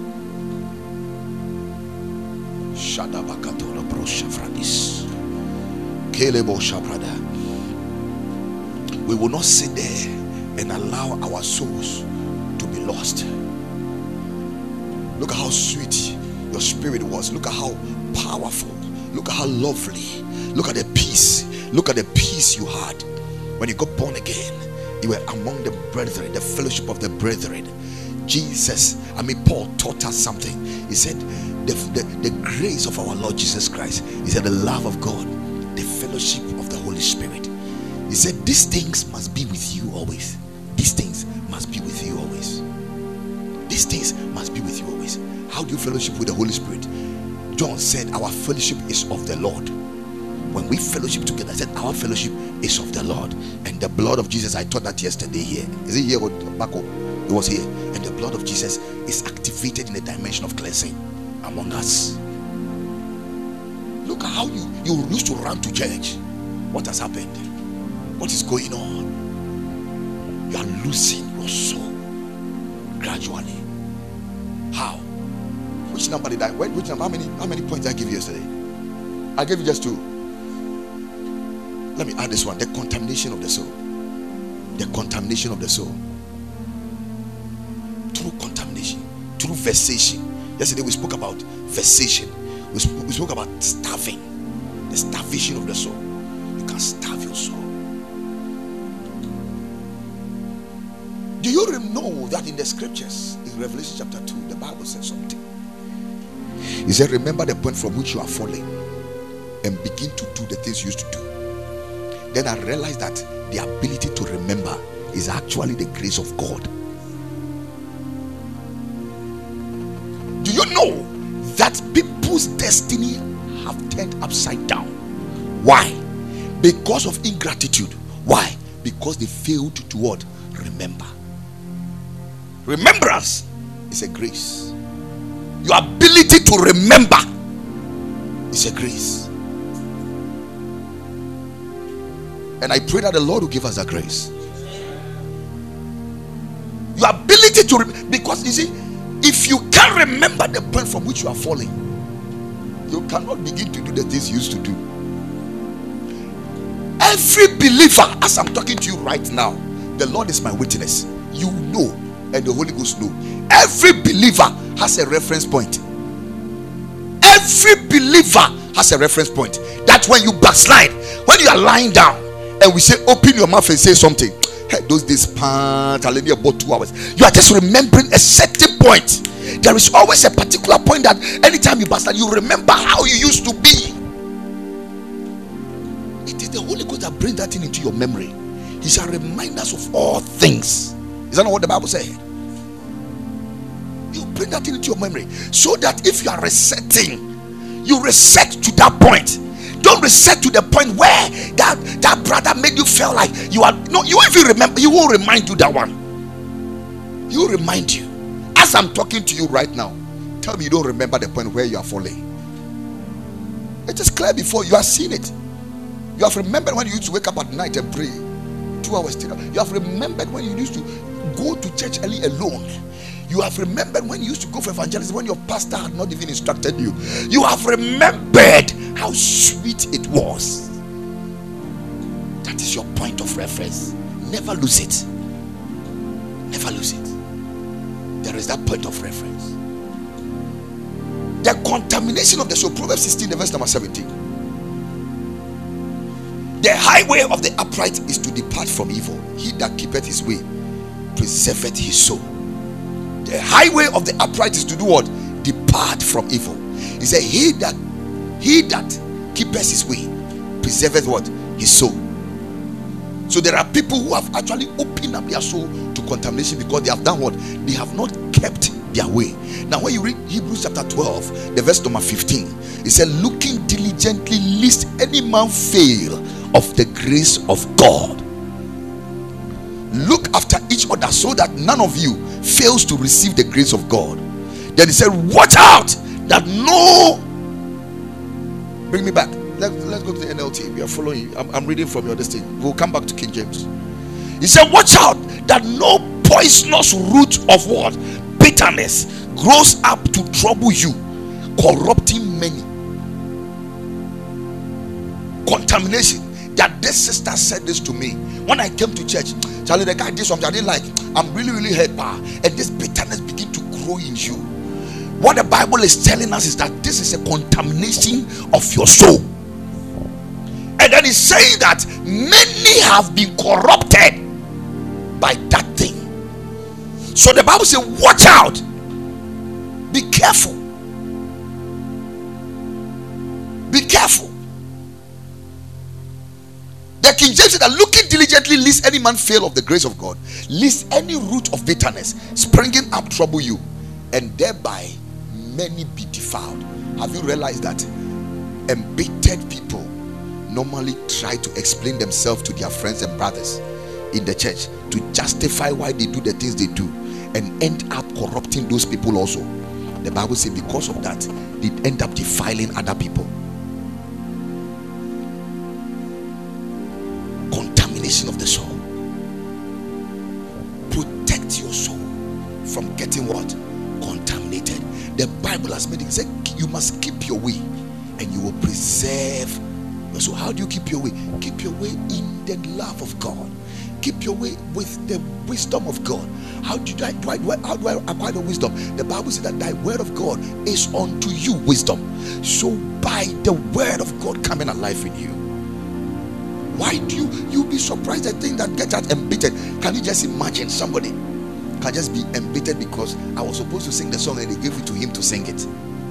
We will not sit there and allow our souls to be lost. Look at how sweet your spirit was. Look at how powerful. Look at how lovely. Look at the peace. Look at the peace you had when you got born again. You were among the brethren, the fellowship of the brethren. Paul taught us something. He said the grace of our Lord Jesus Christ. He said the love of God, the fellowship of the Holy Spirit. He said these things must be with you always. These things must be with you always. These things must be with you always. How do you fellowship with the Holy Spirit? John said our fellowship is of the Lord. When we fellowship together, I said our fellowship is of the Lord. And the blood of Jesus, I taught that yesterday here. Is it here or back home? It was here. And the blood of Jesus is activated in the dimension of cleansing among us. Look at how you used to run to church. What has happened? What is going on? You are losing your soul gradually. How? Which number did I? Which number? How many points did I give you yesterday? I gave you just 2. Let me add this one. The contamination of the soul. The contamination of the soul. Through contamination, through vexation. Yesterday we spoke about vexation. We spoke about starving. The starvation of the soul. You can starve your soul. Do you know that in the scriptures, in Revelation chapter 2, the Bible says something? He said, remember the point from which you are falling and begin to do the things you used to do. Then I realized that the ability to remember is actually the grace of God. Do you know that people's destiny have turned upside down? Why? Because of ingratitude. Why? Because they failed to what? Remember. Remembrance is a grace. Your ability to remember is a grace. And I pray that the Lord will give us that grace. Your ability to because you see, if you can't remember the point from which you are falling, you cannot begin to do the things you used to do. Every believer, as I'm talking to you right now, the Lord is my witness. You know, and the Holy Ghost know. Every believer has a reference point. Every believer has a reference point. That when you backslide, when you are lying down, and we say, open your mouth and say something. Hey, those days, about 2 hours. You are just remembering a certain point. There is always a particular point that anytime you backslide, you remember how you used to be. It is the Holy Ghost that brings that thing into your memory. He shall remind us of all things. Is that not what the Bible said? You bring that thing into your memory, so that if you are resetting, You reset to that point. Don't reset to the point where that brother made you feel like you are no. You won't even remember. You won't remind you that one. He will remind you. As I'm talking to you right now, tell me you don't remember the point where you are falling. It is clear before you have seen it. You have remembered when you used to wake up at night and pray 2 hours still. You have remembered when you used to go to church early alone. You have remembered when you used to go for evangelism when your pastor had not even instructed you. You have remembered how sweet it was. That is your point of reference. Never lose it. Never lose it. There is that point of reference. The contamination of the soul. Proverbs 16, verse number 17. The highway of the upright is to depart from evil. He that keepeth his way preserveth his soul. The highway of the upright is to do what? Depart from evil. He said, he that keepeth his way preserveth what? His soul. So there are people who have actually opened up their soul to contamination because they have done what? They have not kept their way. Now when you read Hebrews chapter 12, the verse number 15, it said, looking diligently lest any man fail of the grace of God. Look after each other so that none of you fails to receive the grace of God. Then he said, watch out that no. Bring me back. Let's go to the NLT. We are following you. I'm reading from your listing. We'll come back to King James. He said, watch out that no poisonous root of what? Bitterness grows up to trouble you, corrupting many. Contamination. That this sister said this to me when I came to church. Charlie, the guy did something I didn't like. I'm really hurt, and this bitterness begin to grow in you. What the Bible is telling us is that this is a contamination of your soul. And then he's saying that many have been corrupted by that thing. So the Bible says, watch out, be careful, be careful. The King James said that looking diligently lest any man fail of the grace of God, lest any root of bitterness springing up trouble you, and thereby many be defiled. Have you realized that embittered people normally try to explain themselves to their friends and brothers in the church to justify why they do the things they do, and end up corrupting those people also? The Bible says because of that they end up defiling other people. Contamination of the soul. Protect your soul from getting what? Contaminated. The Bible has made it say you must keep your way and you will preserve your soul. How do you keep your way? Keep your way in the love of God. Keep your way with the wisdom of God. How do I acquire the wisdom? The Bible says that thy word of God is unto you wisdom. So by the word of God coming alive in you, why do you be surprised at things that get that embittered? Can you just imagine somebody can just be embittered because I was supposed to sing the song and they gave it to him to sing it?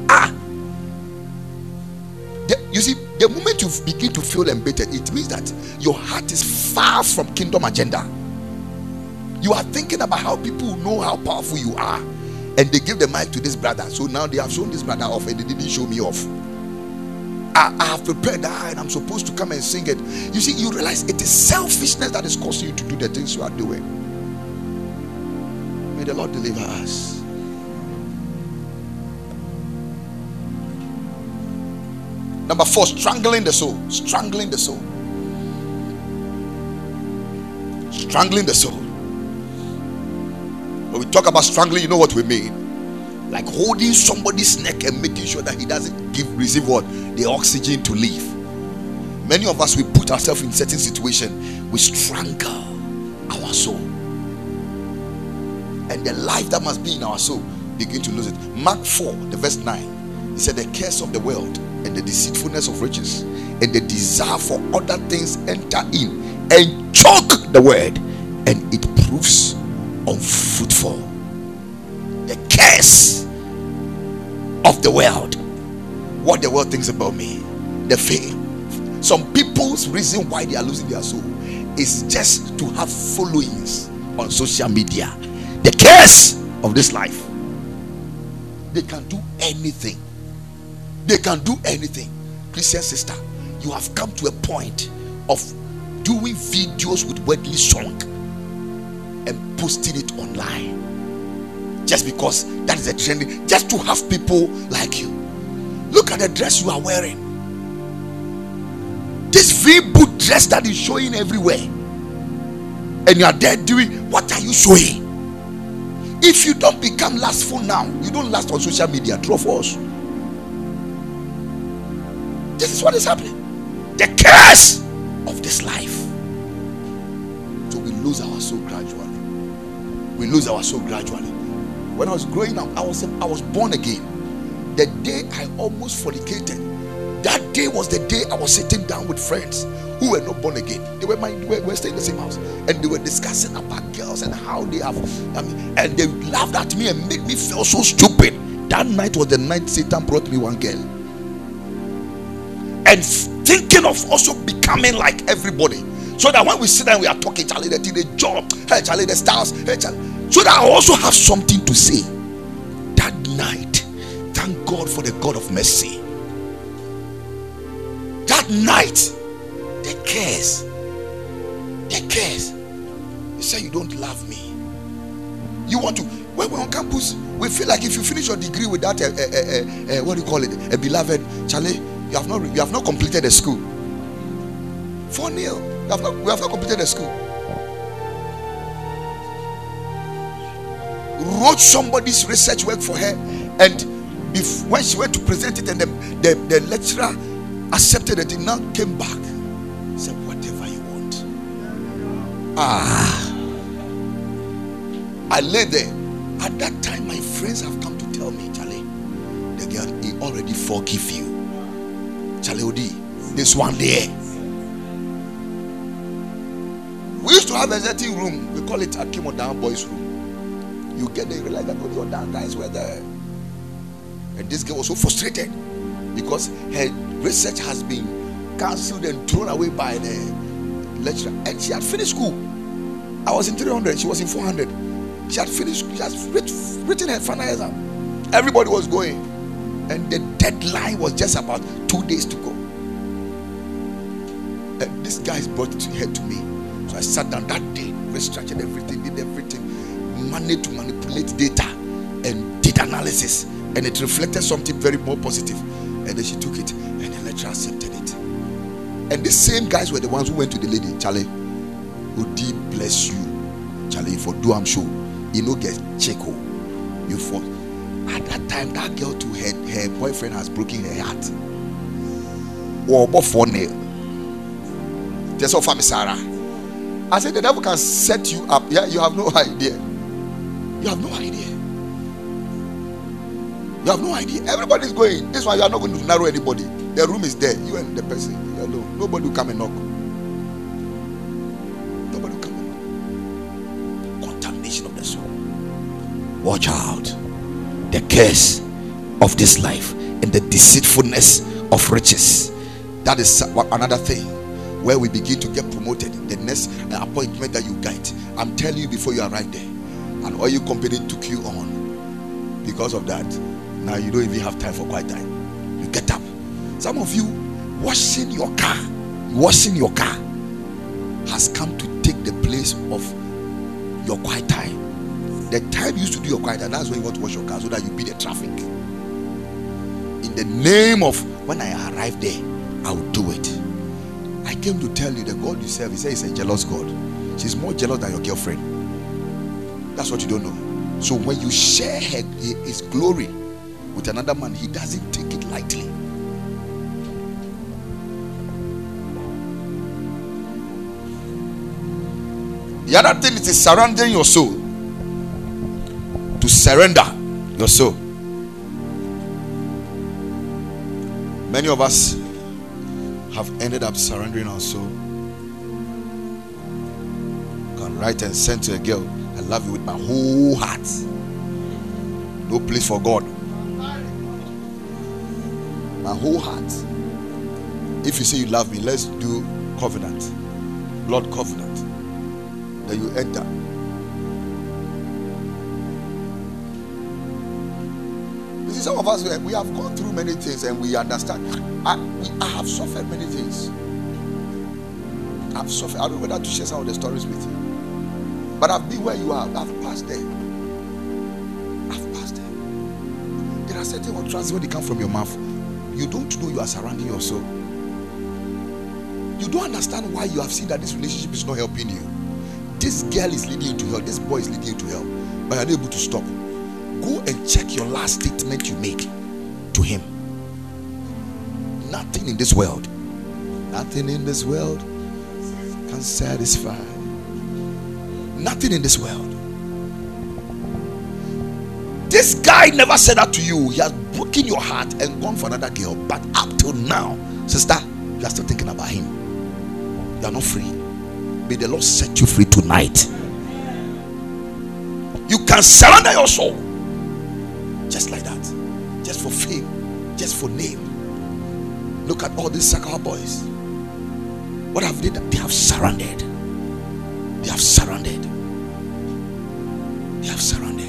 You see, the moment you begin to feel embittered, it means that your heart is far from kingdom agenda. You are thinking about how people know how powerful you are, and they give the mic to this brother. So now they have shown this brother off and they didn't show me off. I have prepared that and I'm supposed to come and sing it. You see, you realize it is selfishness that is causing you to do the things you are doing. May the Lord deliver us. Number 4, strangling the soul. Strangling the soul. Strangling the soul. When we talk about strangling, you know what we mean. Like holding somebody's neck and making sure that he doesn't receive what? The oxygen to live. Many of us, we put ourselves in certain situation, we strangle our soul, and the life that must be in our soul begin to lose it. Mark 4, the verse 9, he said the cares of the world and the deceitfulness of riches and the desire for other things enter in and choke the word, and it proves unfruitful. The curse of the world. What the world thinks about me, the fame. Some people's reason why they are losing their soul is just to have followings on social media. The curse of this life. They can do anything They can do anything. Christian sister, you have come to a point of doing videos with worldly song and posting it online just because that is a trend, just to have people like you. Look at the dress you are wearing. This V-boot dress that is showing everywhere, and you are there doing, what are you showing? If you don't become lastful now, you don't last on social media. True of us. This is what is happening. The curse of this life. So we lose our soul gradually. We lose our soul gradually. When I was growing up, I was born again. The day I almost fornicated, that day was the day I was sitting down with friends who were not born again. They were staying in the same house, and they were discussing about girls and how they have, and they laughed at me and made me feel so stupid. That night was the night Satan brought me one girl, and thinking of also becoming like everybody, so that when we sit down we are talking, Charlie, the job, hey Charlie, the stars, hey Charlie, so that I also have something to say. That night, thank God for the God of mercy. That night, the curse. You say you don't love me. You want to, when we're on campus, we feel like if you finish your degree without what do you call it, a beloved, Charlie, you have not completed the school. 4-0. We have not completed the school. Wrote somebody's research work for her, and when she went to present it, and the lecturer accepted it, and now came back, said, whatever you want. I lay there. At that time, my friends have come to tell me, Charlie, the girl, he already forgive you. Charlie Odi, this one there. We used to have a certain room, we call it Akimodan Boys Room. You get there, you realize that all the other guys were there. And this girl was so frustrated because her research has been cancelled and thrown away by the lecturer. And she had finished school. I was in 300, she was in 400. She had finished, she has written her final exam. Everybody was going. And the deadline was just about 2 days to go. And this guy brought her to me. So I sat down that day, restructured everything, did everything, managed to manipulate data and did analysis. And it reflected something very more positive. And then she took it, and the lecturer accepted it. And the same guys were the ones who went to the lady, Charlie, Odi bless you, Charlie, for do I'm sure you know get Checo. You for at that time that girl too, her boyfriend has broken her heart. Or for nail. Just so for me, Sarah. I said the devil can set you up. Yeah, you have no idea. You have no idea. You have no idea. Everybody's going. This one you are not going to narrow anybody. The room is there. You and the person. You alone. Nobody will come and knock. Nobody will come and knock. Contamination of the soul. Watch out. The curse of this life and the deceitfulness of riches. That is another thing. Where we begin to get promoted, the next appointment that you get, I'm telling you, before you arrive there, an oil company took you on. Because of that, now you don't even have time for quiet time. You get up. Some of you washing your car has come to take the place of your quiet time. The time you used to do your quiet time, that's when you want to wash your car so that you beat the traffic. In the name of, when I arrive there, I will do it. I came to tell you the God you serve, he says he's a jealous God. She's more jealous than your girlfriend. That's what you don't know. So when you share his glory with another man, he doesn't take it lightly. The other thing is surrendering your soul. To surrender your soul. Many of us have ended up surrendering our soul. Can write and send to a girl, I love you with my whole heart. No place for God. My whole heart. If you say you love me, let's do covenant, blood covenant. Then you enter. This see, some of us, we have gone through many things and we understand. I have suffered many things. I've suffered. I don't know whether to share some of the stories with you. But I've been where you are. I've passed there. I've passed there. There are certain utterances when they come from your mouth. You don't know you are surrounding your soul. You don't understand why you have seen that this relationship is not helping you. This girl is leading you to hell. This boy is leading you to hell. But you're not able to stop. Go and check your last statement you make to him. Nothing in this world. Nothing in this world can satisfy. Nothing in this world. This guy never said that to you. He has broken your heart and gone for another girl. But up till now, sister, you are still thinking about him. You are not free. May the Lord set you free tonight. You can surrender your soul just like that, just for fame, just for name. Look at all these Sakara boys. What have they done? They have surrendered. They have surrendered. They have surrendered.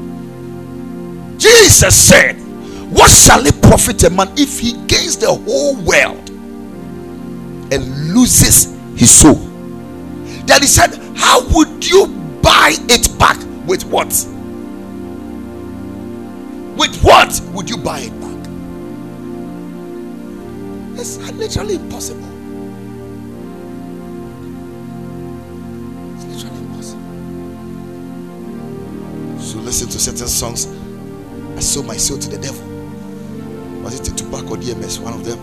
Jesus said, what shall it profit a man if he gains the whole world and loses his soul? Then he said, how would you buy it back? With what? With what would you buy it back? It's literally impossible. It's literally impossible. So listen to certain songs. I sold my soul to the devil. Was it Tupac or DMS? One of them.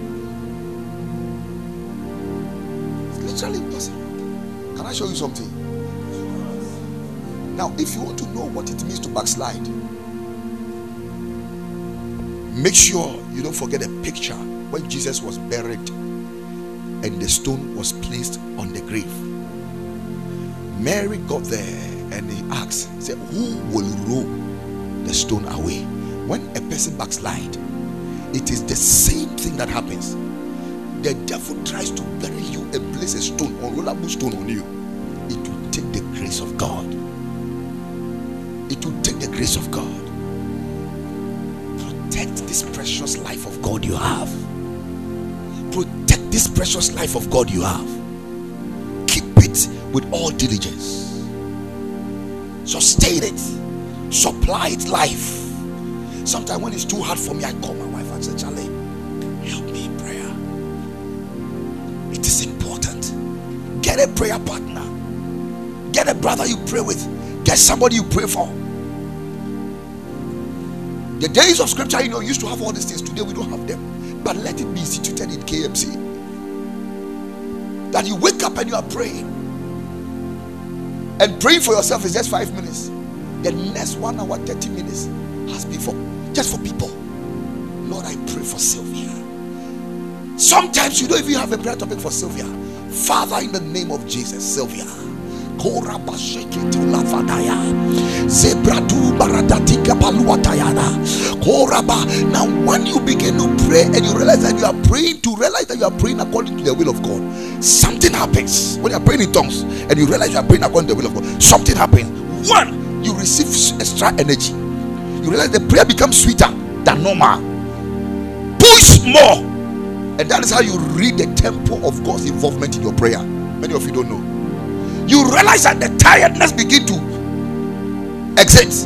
It's literally impossible. Can I show you something? Now, if you want to know what it means to backslide, make sure you don't forget a picture when Jesus was buried and the stone was placed on the grave. Mary got there and he asked, he said, who will roll the stone away? When a person backslide, it is the same thing that happens. The devil tries to bury you and place a stone, unrollable stone on you. It will take the grace of God. It will take the grace of God. Protect this precious life of God you have. Protect this precious life of God you have. Keep it with all diligence. Sustain it. Supply it life. Sometimes when it's too hard for me, I call my wife and say, Charlie, help me in prayer. It is important. Get a prayer partner. Get a brother you pray with. Get somebody you pray for. The days of scripture, used to have all these things. Today we don't have them. But let it be instituted in KMC. That you wake up and you are praying. And praying for yourself is just 5 minutes. The next 1 hour, 30 minutes has been just for people. Lord, I pray for Sylvia. Sometimes you don't even have a prayer topic for Sylvia. Father, in the name of Jesus, Sylvia. Now when you begin to pray and you realize that you are praying according to the will of God, something happens. When you are praying in tongues and you realize you are praying according to the will of God, something happens. One, you receive extra energy. You realize the prayer becomes sweeter than normal. Push more. And that is how you read the tempo of God's involvement in your prayer. Many of you don't know. You realize that the tiredness begin to exit.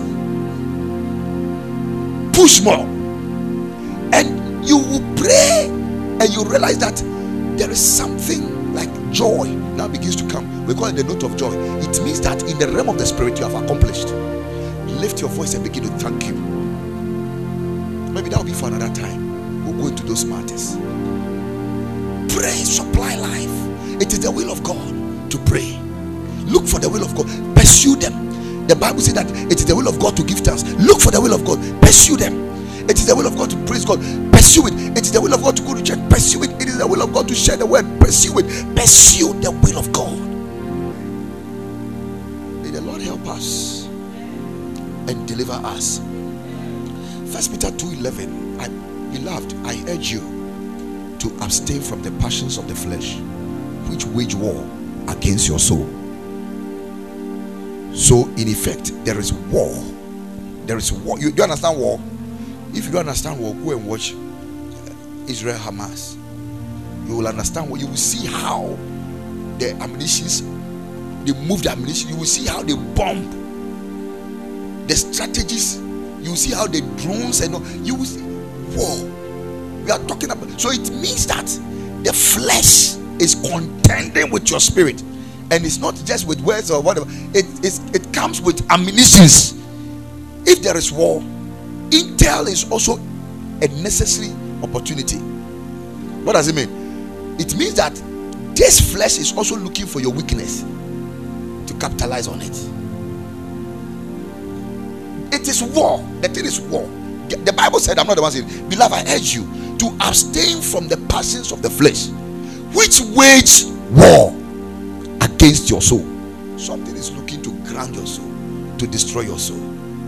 Push more. And you will pray and you realize that there is something like joy now begins to come. We call it the note of joy. It means that in the realm of the spirit you have accomplished. Lift your voice and begin to thank Him. Maybe that will be for another time. We'll go into those matters. Pray, supply life. It is the will of God to pray. Look for the will of God. Pursue them. The Bible says that it is the will of God to give thanks. Look for the will of God. Pursue them. It is the will of God to praise God. Pursue it. It is the will of God to go to church. Pursue it. It is the will of God to share the word. Pursue it. Pursue the will of God. May the Lord help us and deliver us. 1 Peter 2:11. Beloved, I urge you to abstain from the passions of the flesh, which wage war against your soul. So in effect, there is war. There is war. You understand war? If you don't understand, well, go and watch Israel Hamas. You will understand what you will see how the ammunitions, they move the ammunition. You will see how they bomb, the strategies. You will see how the drones and all. You will see. Whoa, we are talking about. So it means that the flesh is contending with your spirit, and it's not just with words or whatever. It comes with ammunitions. If there is war, intel is also a necessary opportunity. What does it mean? It means that this flesh is also looking for your weakness to capitalize on it. It is war. The thing is war. The Bible said, I'm not the one saying, beloved, I urge you to abstain from the passions of the flesh, which wage war against your soul. Something is looking to ground your soul, to destroy your soul.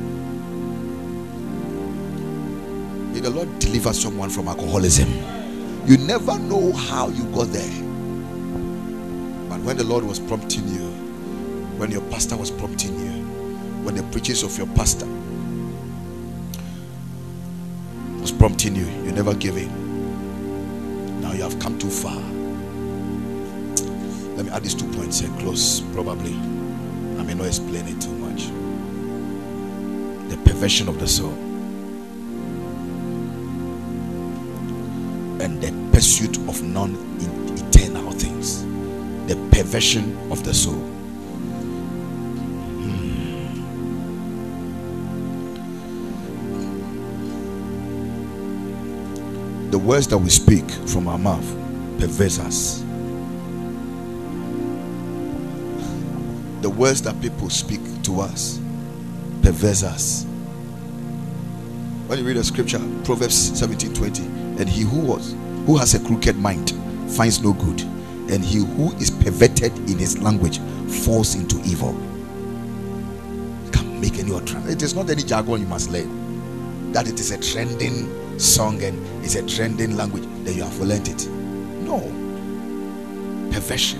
May the Lord deliver someone from alcoholism. You never know how you got there. But when the Lord was prompting you, when your pastor was prompting you, when the preachers of your pastor was prompting you, you never gave in. Now you have come too far. Let me add these 2 points and close. Probably I may not explain it too much. The perversion of the soul and the pursuit of non-eternal things. The perversion of the soul. The words that we speak from our mouth perverse us. The words that people speak to us perverse us. When you read the scripture, Proverbs 17:20, and he who has a crooked mind finds no good, and he who is perverted in his language falls into evil. You can't make any other. It is not any jargon you must learn. That it is a trending song and it's a trending language, then you have learned it. No. Perversion.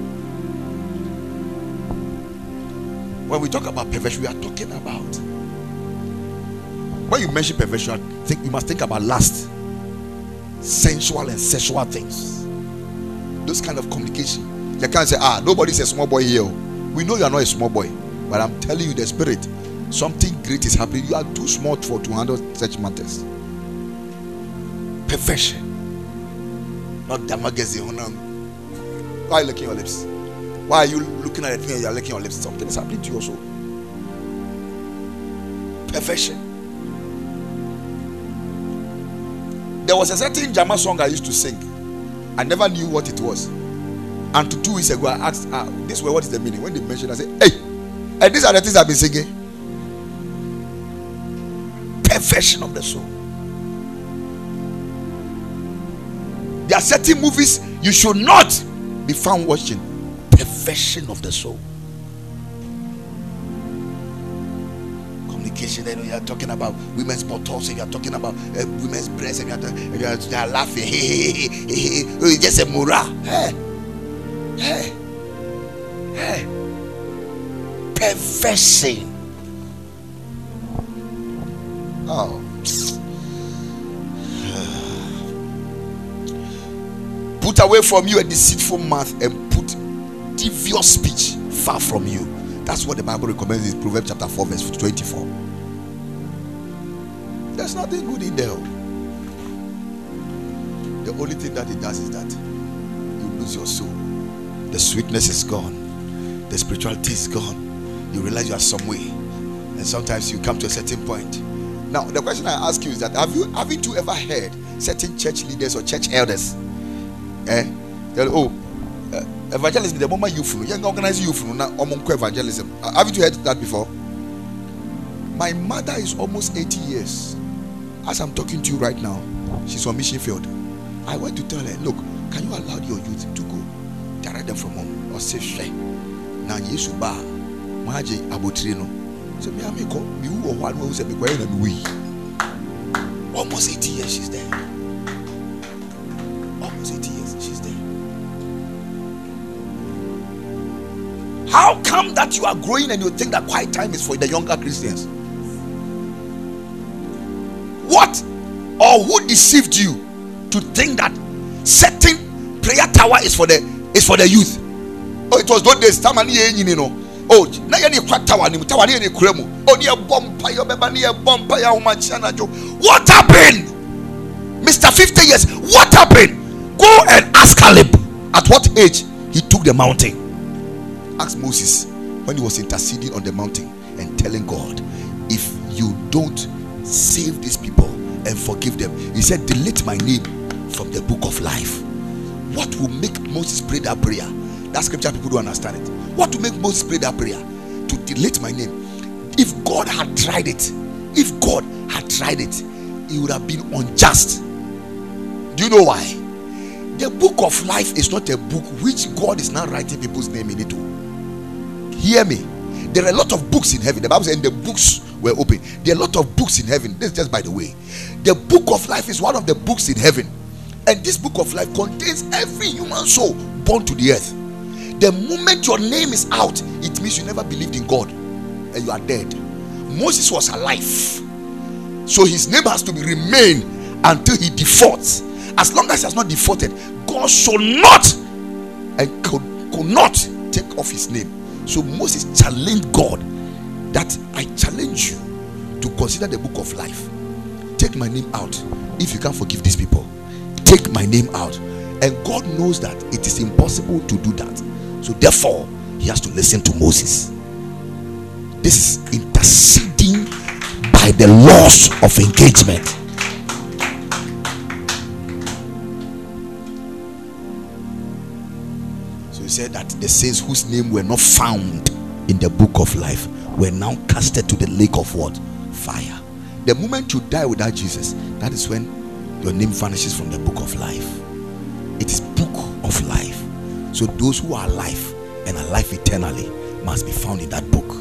When we talk about perversion, we are talking about, when you mention perversion, you must think about lust, sensual and sexual things. Those kind of communication. You can't say, nobody's a small boy here. We know you are not a small boy, but I'm telling you, the spirit, something great is happening. You are too small to handle such matters. Perversion. Not the magazine. Why are you licking your lips? Why are you looking at the thing and you are licking your lips? Something is happening to your soul. Perversion. There was a certain Jama song I used to sing. I never knew what it was. And 2 weeks ago, I asked, this way, what is the meaning? When they mentioned, I said, hey, and these are the things I've been singing. Perversion of the soul. There are certain movies you should not be found watching. Perversion of the soul. Communication, you are talking about women's buttocks, and you are talking about women's breasts, and you are laughing. It's just a mura. Hey. Perversion. Oh. Put away from you a deceitful mouth and put devious speech far from you. That's what the Bible recommends in Proverbs chapter 4 verse 24. There's nothing good in there. The only thing that it does is that you lose your soul. The sweetness is gone. The spirituality is gone. You realize you are some way. And sometimes you come to a certain point. Now, the question I ask you is that haven't you ever heard certain church leaders or church elders evangelism, the moment you young organized youth now evangelism? Haven't you heard that before? My mother is almost 80 years. As I'm talking to you right now, she's on mission field. I went to tell her, look, can you allow your youth to go? Direct them from home or say share. Now you ba maji abotrino. So me amiko me who or one who say me kwai na we. Almost 80 years she's there. Almost 80 years she's there. How come that you are growing and you think that quiet time is for the younger Christians? What or who deceived you to think that certain prayer tower is for the youth? Oh, it was those days. Oh, na ye ni tower ni tower ni kuremu. Oh, ni bomba yo beba ni bomba ya umachana jo. What happened? Mr. 50 years, what happened? Go and ask Caleb at what age he took the mountain. Ask Moses when he was interceding on the mountain and telling God, if you don't save these people and forgive them, he said, delete my name from the book of life. What will make Moses pray that prayer? That scripture, people don't understand it. What will make Moses pray that prayer? To delete my name. If God had tried it, he would have been unjust. Do you know why? The book of life is not a book which God is now writing people's name in it. Hear me. There are a lot of books in heaven. The Bible says, and the books were open. There are a lot of books in heaven. This is just by the way. The book of life is one of the books in heaven. And this book of life contains every human soul born to the earth. The moment your name is out, it means you never believed in God and you are dead. Moses was alive, so his name has to remain until he defaults. As long as he has not defaulted, God shall not and could not take off his name. So Moses challenged God that I challenge you to consider the book of life. Take my name out. If you can't forgive these people, take my name out. And God knows that it is impossible to do that. So therefore, he has to listen to Moses. This is interceding by the laws of engagement. So he said that the saints whose name were not found in the book of life were now casted to the lake of what? Fire. The moment you die without Jesus, that is when your name vanishes from the book of life. It is book of life. So those who are alive and alive eternally must be found in that book.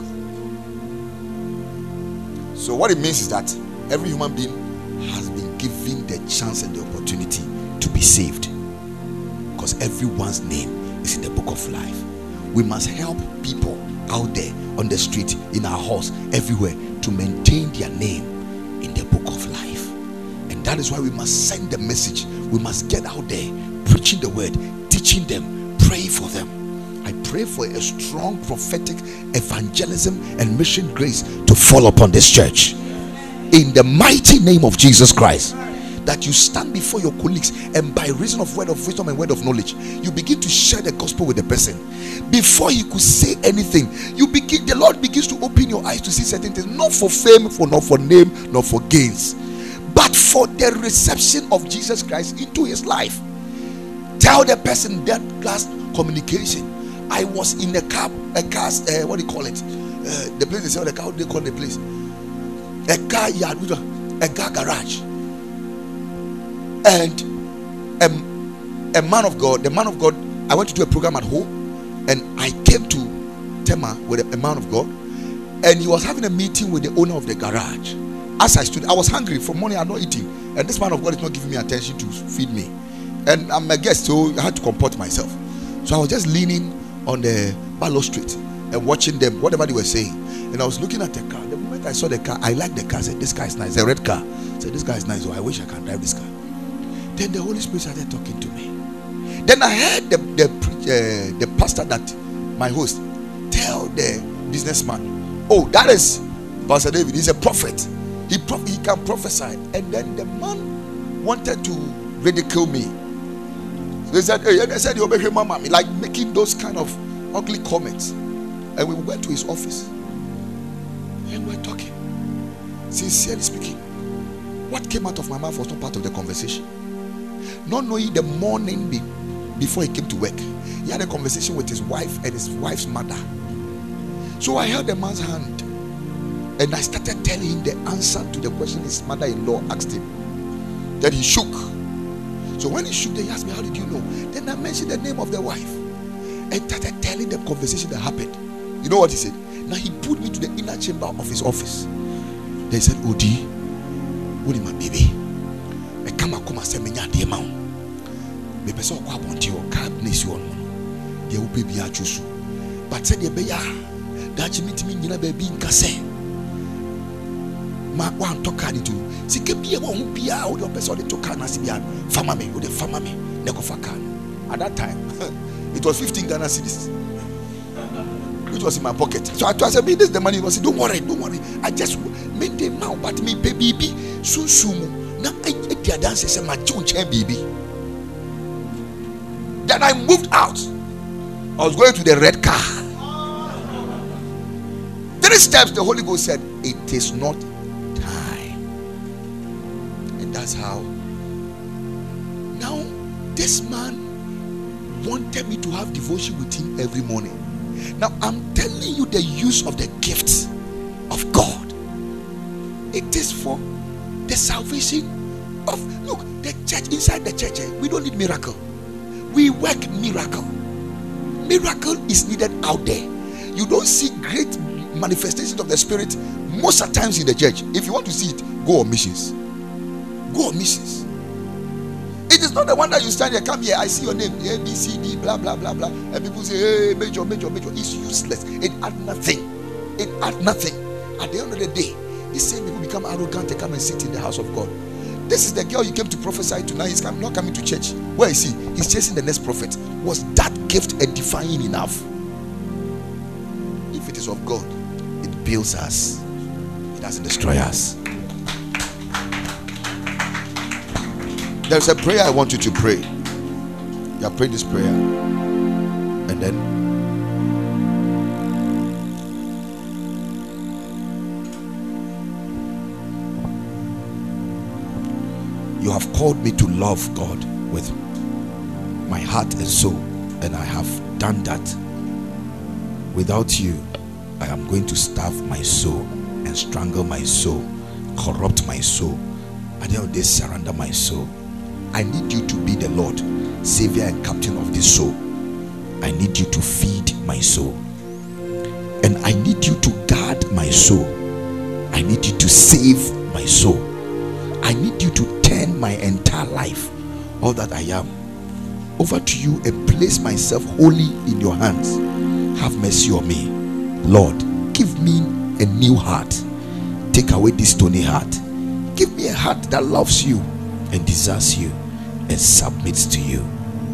So what it means is that every human being has been given the chance and the opportunity to be saved, because everyone's name is in the book of life. We must help people out there on the street, in our house, everywhere, to maintain their name in the book of life. And that is why we must send the message. We must get out there preaching the word, teaching them, praying for them. I pray for a strong prophetic evangelism and mission grace to fall upon this church in the mighty name of Jesus Christ. That you stand before your colleagues, and by reason of word of wisdom and word of knowledge, you begin to share the gospel with the person. Before he could say anything, the Lord begins to open your eyes to see certain things, not for fame, not for name, not for gains, but for the reception of Jesus Christ into his life. Tell the person that last communication. I was in a car, what do you call it? The place they sell the car, what do they call the place? A car yard, a car garage. And the man of God, I went to do a program at home, and I came to Tema with a man of God, and he was having a meeting with the owner of the garage. As I stood, I was hungry from morning, I'm not eating, and this man of God is not giving me attention to feed me. And I'm a guest, so I had to comport myself. So I was just leaning on the balustrade and watching them, whatever they were saying. And I was looking at the car. The moment I saw the car, I liked the car. I said, this car is nice. A red car. I said, this car is nice. Oh, I wish I can drive this car. Then the Holy Spirit started talking to me. Then I heard the pastor, that my host, tell the businessman, oh, that is Pastor David. He's a prophet. He can prophesy. And then the man wanted to ridicule me. They said, hey, I said, you obey mama, like making those kind of ugly comments. And we went to his office and we were talking, sincerely speaking. What came out of my mouth was not part of the conversation. Not knowing the morning before he came to work, he had a conversation with his wife and his wife's mother. So I held the man's hand and I started telling him the answer to the question his mother-in-law asked him. Then he shook. So when he shook, he asked me, how did you know? Then I mentioned the name of the wife and started telling the conversation that happened. You know what he said? Now he put me to the inner chamber of his office. They said, Odi, what is my baby? I come and say, Menya de ma. Me person kwa bonti o ka bless you on. They will be a choose. But said the beya that you meet me nyina baby nkase. ma one talk card into sika bia won bia wo the person dey to car na sibia farmer me neko fa car. At that time it was 15 Ghana cedis which was in my pocket. So I said, me this is the money. He said, don't worry, I just made the mouth, but me baby soon now I dance say my baby. Then I moved out. I was going to the red car. 3 steps the Holy Ghost said, it is not time. And that's how now this man wanted me to have devotion with him every morning. Now I'm telling you the use of the gifts of God. It is for the salvation of, look, the church, inside the church, we don't need miracle. We work miracle. Miracle is needed out there. You don't see great manifestations of the Spirit most of the times in the church. If you want to see it, go on missions. Go on missions. It is not the one that you stand here, come here, I see your name, A, B, C, D, blah, blah, blah, blah. And people say, hey, major. It's useless. It adds nothing. At the end of the day, the same people become arrogant and come and sit in the house of God. This is the girl you came to prophesy to now. He's not coming to church. Where is he? He's chasing the next prophet. Was that gift edifying enough? If it is of God, it builds us. It doesn't destroy us. There's a prayer I want you to pray. You are praying this prayer, and then you have called me to love God with my heart and soul, and I have done that. Without you, I am going to starve my soul and strangle my soul, corrupt my soul, and then they surrender my soul. I need you to be the Lord, Savior and Captain of this soul. I need you to feed my soul, and I need you to guard my soul. I need you to save my soul. I need you to turn my entire life, all that I am, over to you and place myself wholly in your hands. Have mercy on me, Lord. Give me a new heart. Take away this stony heart. Give me a heart that loves you and desires you and submits to you.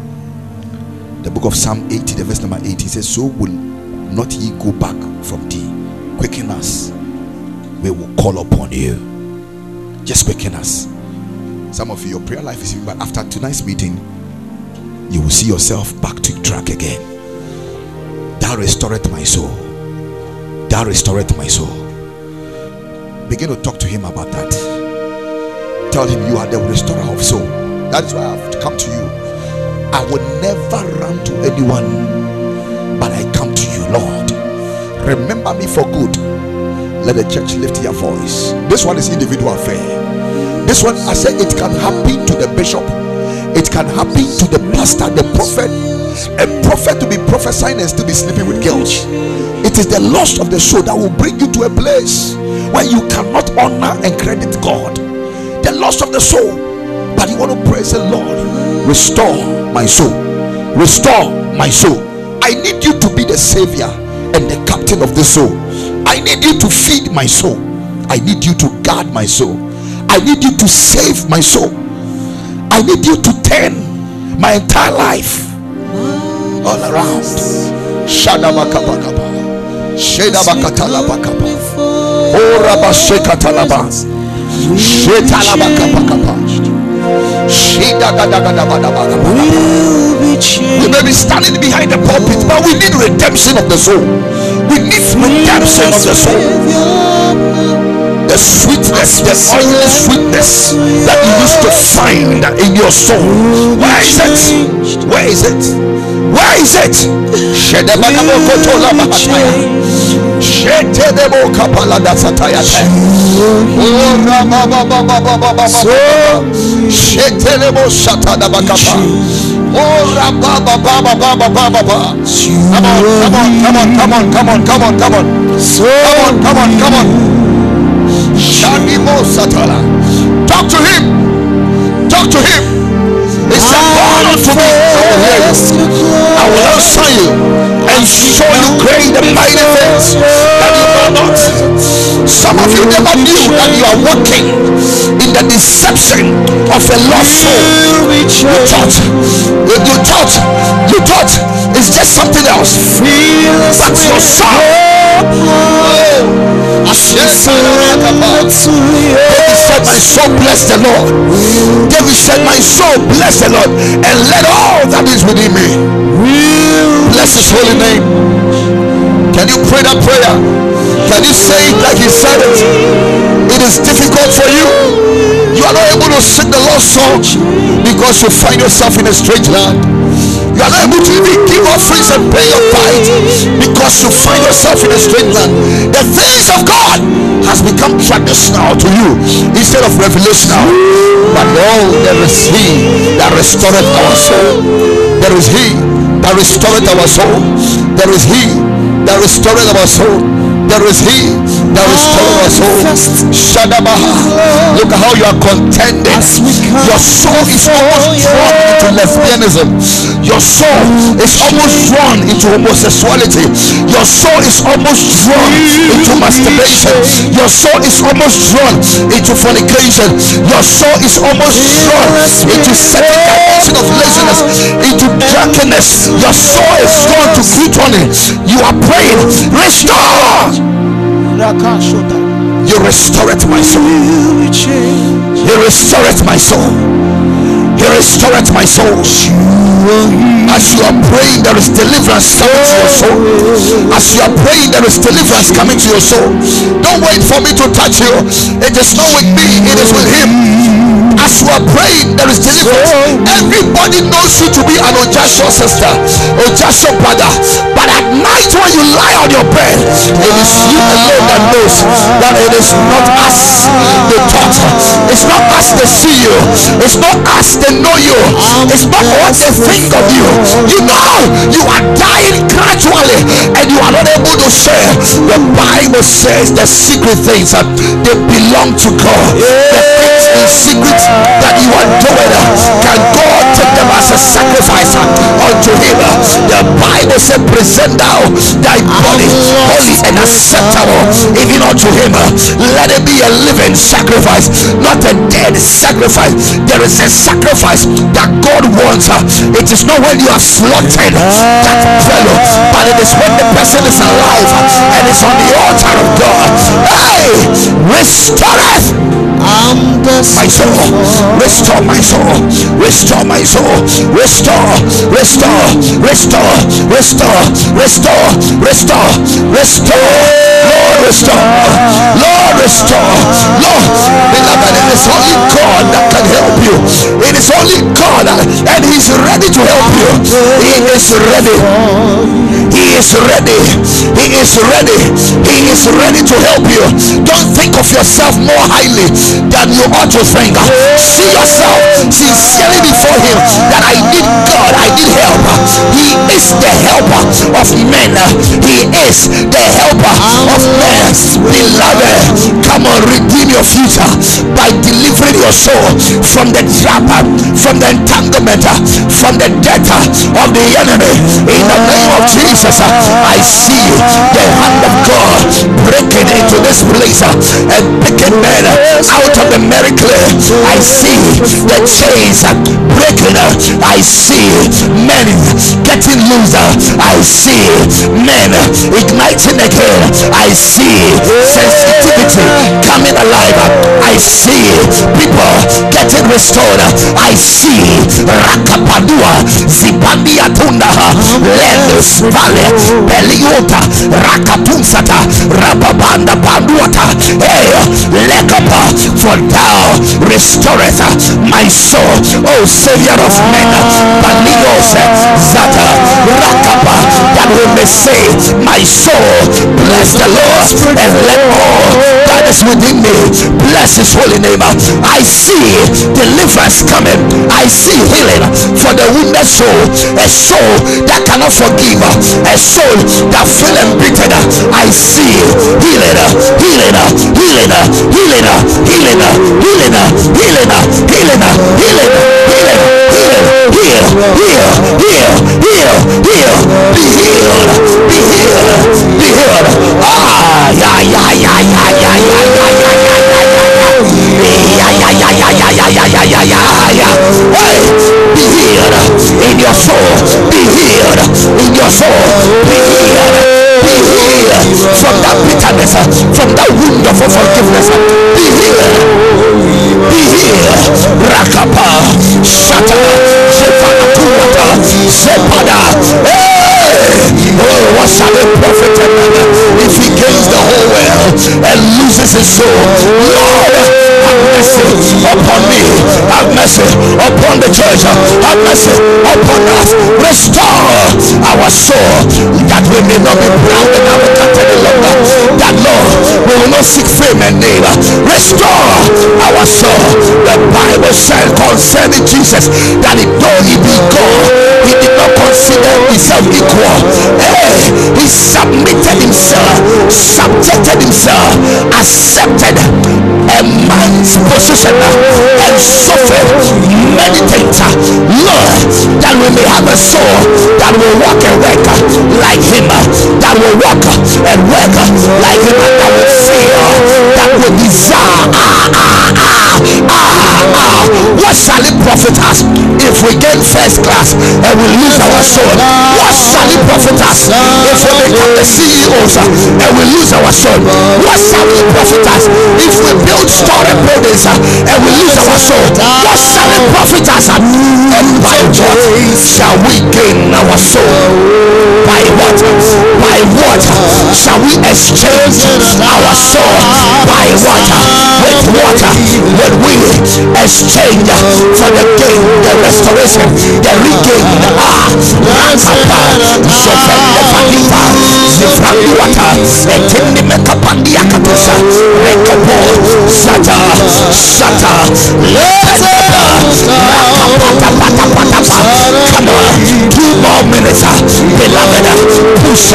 The book of Psalm 80, the verse number 80 says, so will not ye go back from thee. Quicken us, we will call upon you. Just quicken us. Some of you, your prayer life is even, but after tonight's meeting, you will see yourself back to track again. Thou restoreth my soul. Thou restoreth my soul. Begin to talk to him about that. Tell him you are the restorer of soul. That is why I have come to you. I will never run to anyone, but I come to you, Lord. Remember me for good. Let the church lift their voice. This one is individual affair. This one, I said, it can happen to the bishop. It can happen to the pastor, the prophet. A prophet to be prophesying and still be sleeping with girls. It is the loss of the soul that will bring you to a place where you cannot honor and credit God. The loss of the soul. But you want to praise the Lord. Restore my soul. Restore my soul. I need you to be the savior and the captain of the soul. I need you to feed my soul. I need you to guard my soul. I need you to save my soul. I need you to turn my entire life all around. Shadabakabakaba. Shedabakatalabakaba. Orabashekatalaba. Shetalabakabakaba. We may be standing behind the pulpit, but we need redemption of the soul. We need redemption of the soul. The sweetness, the oily sweetness that you used to find in your soul. Where is it? Where is it? Where is it? Come on. Talk to him. He said, call unto me, I will answer you and show you great and mighty things that you know not. Some of you never knew that you are walking in the deception of a lost soul. You thought it's just something else, but your soul. David said, my soul bless the Lord. David said, my soul bless the Lord, and let all that is within me bless his holy name. Can you pray that prayer? Can you say it like he said it? It is difficult for you. You are not able to sing the lost song because you find yourself in a strange land. You are not able to even give offerings and pay your tithe because you find yourself in a strange land. The things of God has become traditional to you instead of revelational. But there is he that restored our soul. There is he that restored our soul. There is he that restored our soul. There is he that restored our soul. Shadabaha. Look at how you are contending. Your soul is almost drawn into lesbianism. Your soul is almost drawn into homosexuality. Your soul is almost drawn into masturbation. Your soul is almost drawn into fornication. Your soul is almost drawn into second dimension of laziness, into drunkenness. Your soul is drawn to gluttony. You are praying, restore. You restored my soul. You restored my soul. You restored my soul. As you are praying, there is deliverance coming to your soul. As you are praying, there is deliverance coming to your soul. Don't wait for me to touch you. It is not with me, it is with him. As you are praying, there is deliverance. Everybody knows you to be an Ojasho sister, Ojasho brother. But at night when you lie on your bed, it is you alone that knows that it is not us they thought. It's not us they see you. It's not us they know you. It's not what they think of you. You know you are dying gradually and you are not able to share. The Bible says the secret things they belong to God. The things in secret that you are doing, can God take them as a sacrifice unto him? The Bible said, present thou thy body holy and acceptable even unto him. Let it be a living sacrifice, not a dead sacrifice. There is a sacrifice that God wants. It is not when you are slaughtered that fellow, but it is when the person is alive and is on the altar of God. Hey, restoreth my soul. Restore my soul. Restore my soul. Restore. Restore. Restore. Restore. Restore. Restore. Restore. Lord, restore. Lord, restore. Lord, beloved, it is only God that can help you. It is only God, and he's ready to help you. He is ready. He is ready. He is ready. He is ready to help you. Don't think of yourself more highly than you ought to think. See yourself sincerely before him that I need God, I need help. He is the helper of men. He is the helper of men. Beloved, come on, redeem your future by delivering your soul from the trap, from the entanglement, from the death of the enemy. In the name of Jesus, I see the hand of God breaking into this place and picking men out of the merry clay. I see the chains breaking. I see men getting looser. I see men igniting again. I see sensitivity coming alive. I see people getting restored. I see Rakapadua Zibandia Tunda Lendus Vale Beliota Rakatunsata Rababanda Banduata. Hey, Lekapa, for thou restoreth my soul, O Savior of men. Balios Zata Rakapa, that we may say, my soul bless the Lord, and let all that is within me bless his holy name. I see deliverance coming. I see healing for the wounded soul, a soul that cannot forgive, a soul that feel embittered. I see healing, healing, healing, healing, healing, healing, healing, healing, healing, healing, heal, heal, heal, heal, heal, be healed, be healed, be healed. Ah, yeah, yeah, yeah, yeah, yeah, mercy upon the church. Have mercy upon us. Restore our soul, that we may not be proud and arrogant any longer. That Lord, we will not seek fame and name. Restore our soul. The Bible said concerning Jesus that though he be God, he did not consider himself equal. He submitted himself, subjected himself, accepted a man's position and suffered. Meditate, Lord, that we may have a soul that will walk and work like him, that will walk and work like him, and that will feel, that will desire. What shall it profit us if we gain first class and we lose our soul? What shall it profit us if we become the CEOs and we lose our soul? What shall it profit us if we build storage buildings and we lose our soul? What shall it profit us? And by what shall we gain our soul? By what? By what shall we exchange our soul? By what? With water when we exchange for the gain, the restoration, the regain. Come on, 2 more minutes, beloved. Push.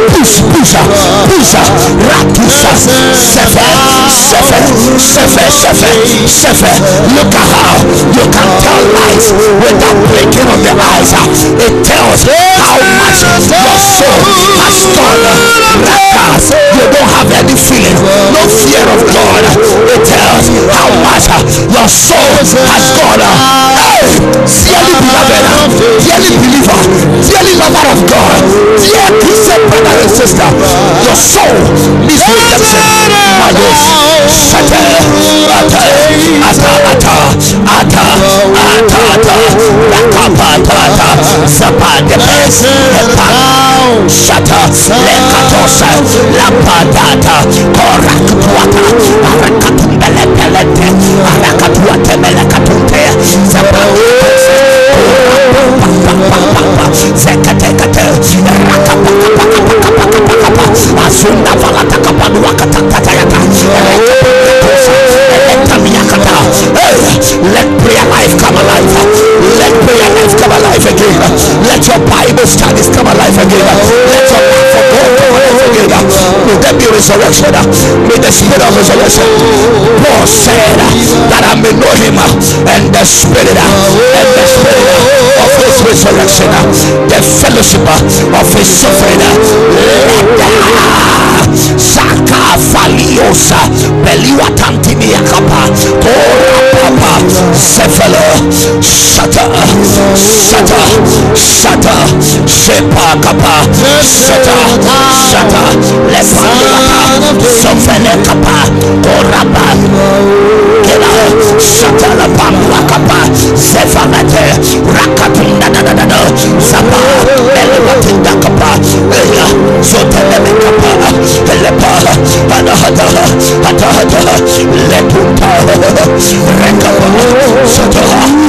Look at how you can tell lies without breaking of the eyes. It tells how much your soul has gone. You don't have any feeling, no fear of God. It tells how much your soul has gone. Dearly beloved, dearly believer, dearly lover of God, dear Christian brother and sister, your soul needs redemption. Let prayer life come alive. Let prayer life come alive again. Let your Bible studies come alive again. Let your love for God come alive again. May there be resurrection. May the spirit of resurrection. Paul said that I may know him and the spirit of his resurrection, the fellowship of his suffering. Saka faliosa beliwa tantini yakapa ora papa sefelo shata shepa kapa shata lepanda sofele kapa ora ba kela shata la pamba kapa sefalate rakatunda da sapa beliwa tinda kapa sotele kapa lepa hada letunta rekapa shata.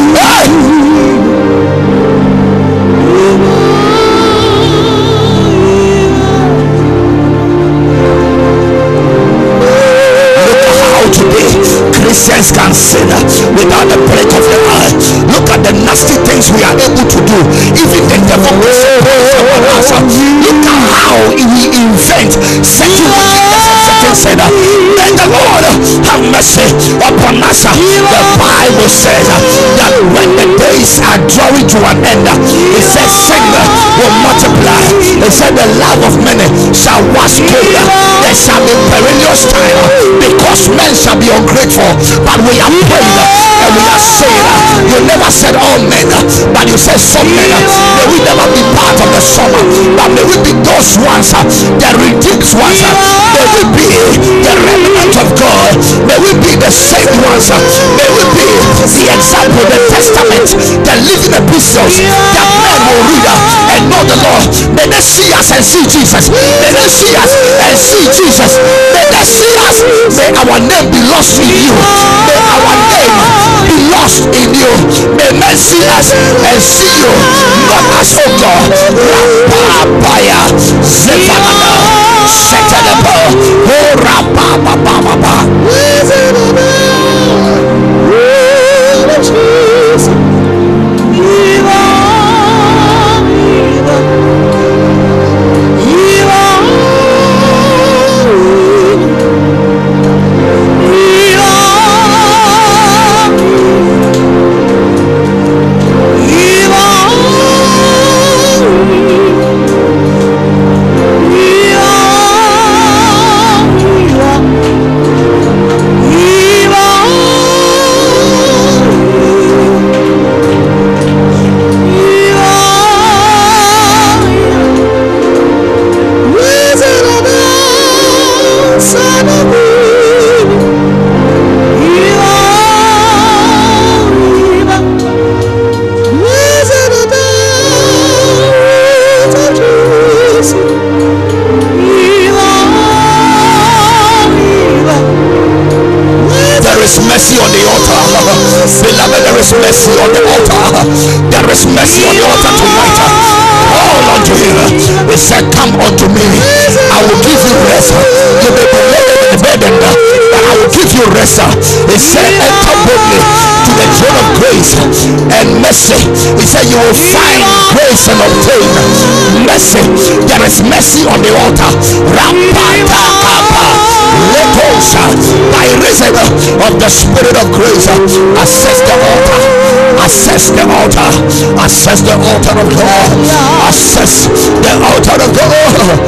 Christians can sin without the break of the eye. Look at the nasty things we are able to do. Even the devil will support our house. Look at how we invent certain wickedness and certain sin. May the Lord have mercy upon us. The Bible says that when the days are drawing to an end, it says sin will multiply. It said the love of many shall wax cold. There shall be perilous time because men shall be ungrateful. But we are praying and we are saying, you never said all men, but you said some men. May we never be part of the summer, but may we be those ones, the redeemed ones. May we be the remnant of God. May we be the saved ones. May we be the example, the testament, the living epistles that men will read and know the Lord. May they see us and see Jesus. May they see us and see Jesus. May they see us. May our name be lost in you. May our name be lost in you. us and see you, not as, oh God, Rapapaya, Zefanada, Setanaba, oh Rapapapapa. Mercy on the altar, beloved. There is mercy on the altar. There is mercy on the altar tonight. Call unto him. He said, "Come unto me. I will give you rest. You may be laden and burdened, but I will give you rest." He said, "Enter boldly to the throne of grace and mercy." He said, "You will find grace and obtain mercy." There is mercy on the altar. By reason of the Spirit of grace, assess the altar, assess the altar, assess the altar of God, assess the altar of God.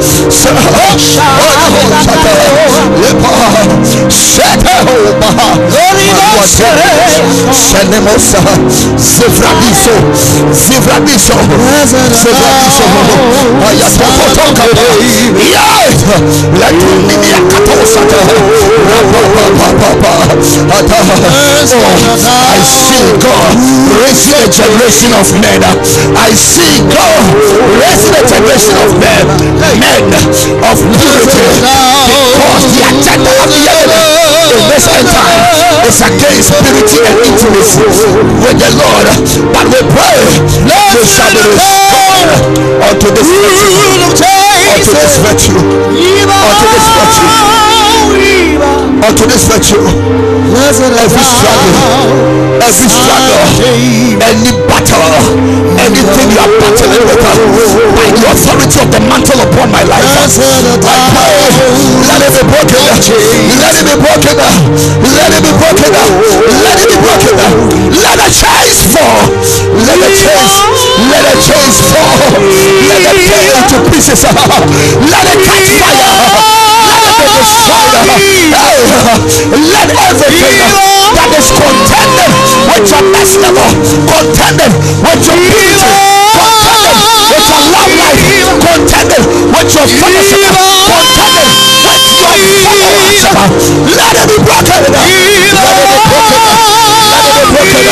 I see God raising a generation of men. I see God raising a generation of men of purity, because the agenda of the enemy in this end time is against purity and intimacy with the Lord. But we pray we shall be restored unto this virtue, unto this virtue, unto this virtue, unto this virtue. Every struggle, any battle, anything you are battling with, by the authority of the mantle upon my life, I pray, let it be broken, let it be broken, let it be broken, let it be broken, let the chains fall, let the chains fall, let it tear into pieces, let it catch fire, let it be destroyed, let everything that is contended with your next level, contended with your beauty, contended with your love life, contended with your fellowship, contended with your followers, let it be broken, let it be broken, let it be broken.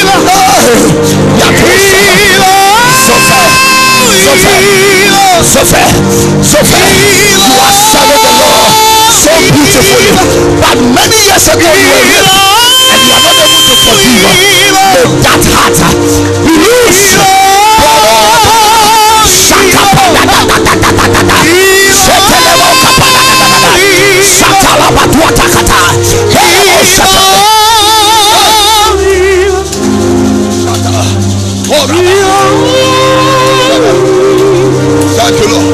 Sophie, you are serving the Lord so beautifully, but many years ago you were raped and you are not able to forgive. May that heart be loose. Thank you, Lord.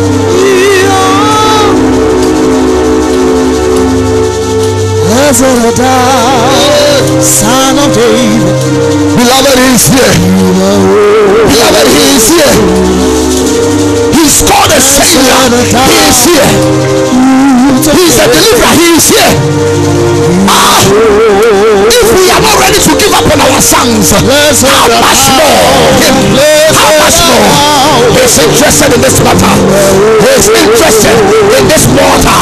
Son of David, beloved, he is here. Beloved, he is here. He's called a Savior. He is here. He is a deliverer. He is here. If we are not ready to give up on our sons, how much more him? How much more? He's interested in this matter. He's interested in this water.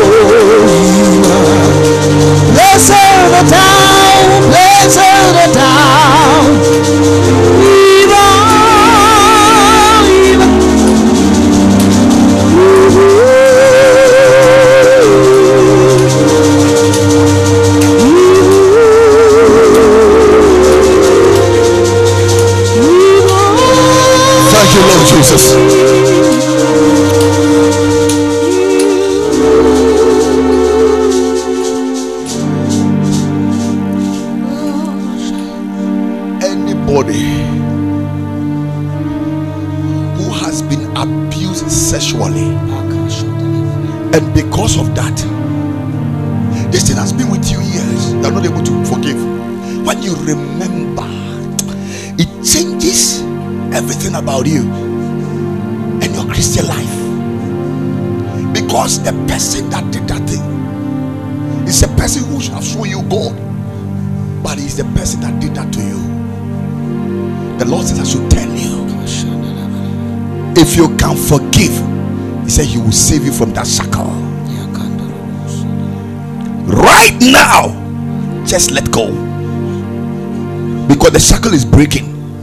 Let's settle down. somebody who has been abused sexually, and because of that, this thing has been with you years, you are not able to forgive. When you remember, it changes everything about you and your Christian life, because the person that did that thing is a person who should have shown you God, but it's the person that did that to you. The Lord says I should tell you, if you can forgive, he said he will save you from that shackle. Right now, just let go, because the shackle is breaking.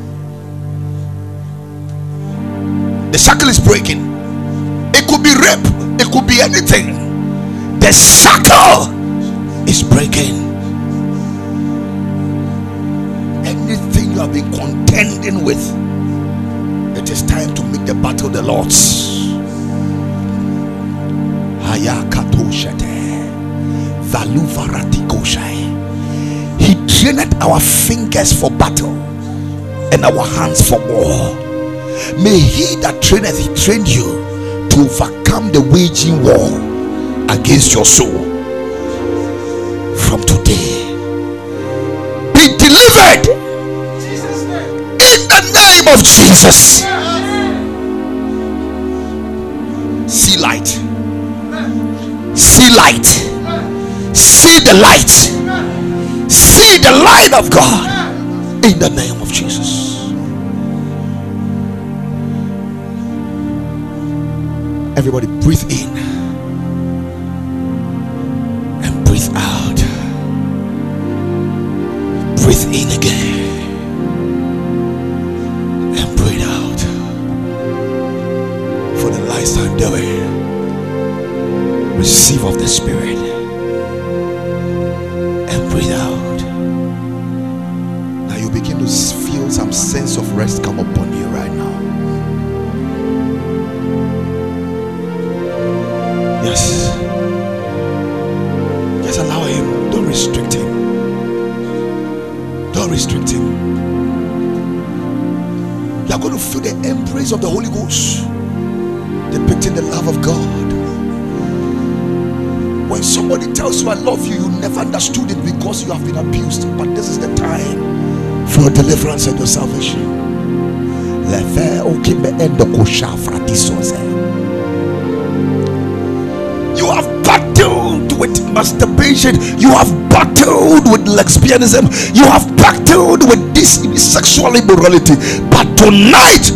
The shackle is breaking. It could be rape, it could be anything. The shackle is breaking. Anything you have been contending with, it is time to make the battle the Lord's. He trained our fingers for battle and our hands for war. May he that traineth, he trained you to overcome the waging war against your soul. From today, be delivered in the name of Jesus. See light, see light, see the light, see the light of God in the name of Jesus. Everybody breathe in and breathe out. Breathe in again and breathe out. For the lifetime doing, receive of the Spirit and breathe out. Now you begin to feel some sense of rest come upon you right now. Yes. Just allow him. Don't restrict him. Don't restrict him. You are going to feel the embrace of the Holy Ghost, depicting the love of God. When somebody tells you I love you, you never understood it because you have been abused. But this is the time for your deliverance and your salvation. You have battled with masturbation. You have battled with lesbianism. You have battled with this sexual immorality. But tonight,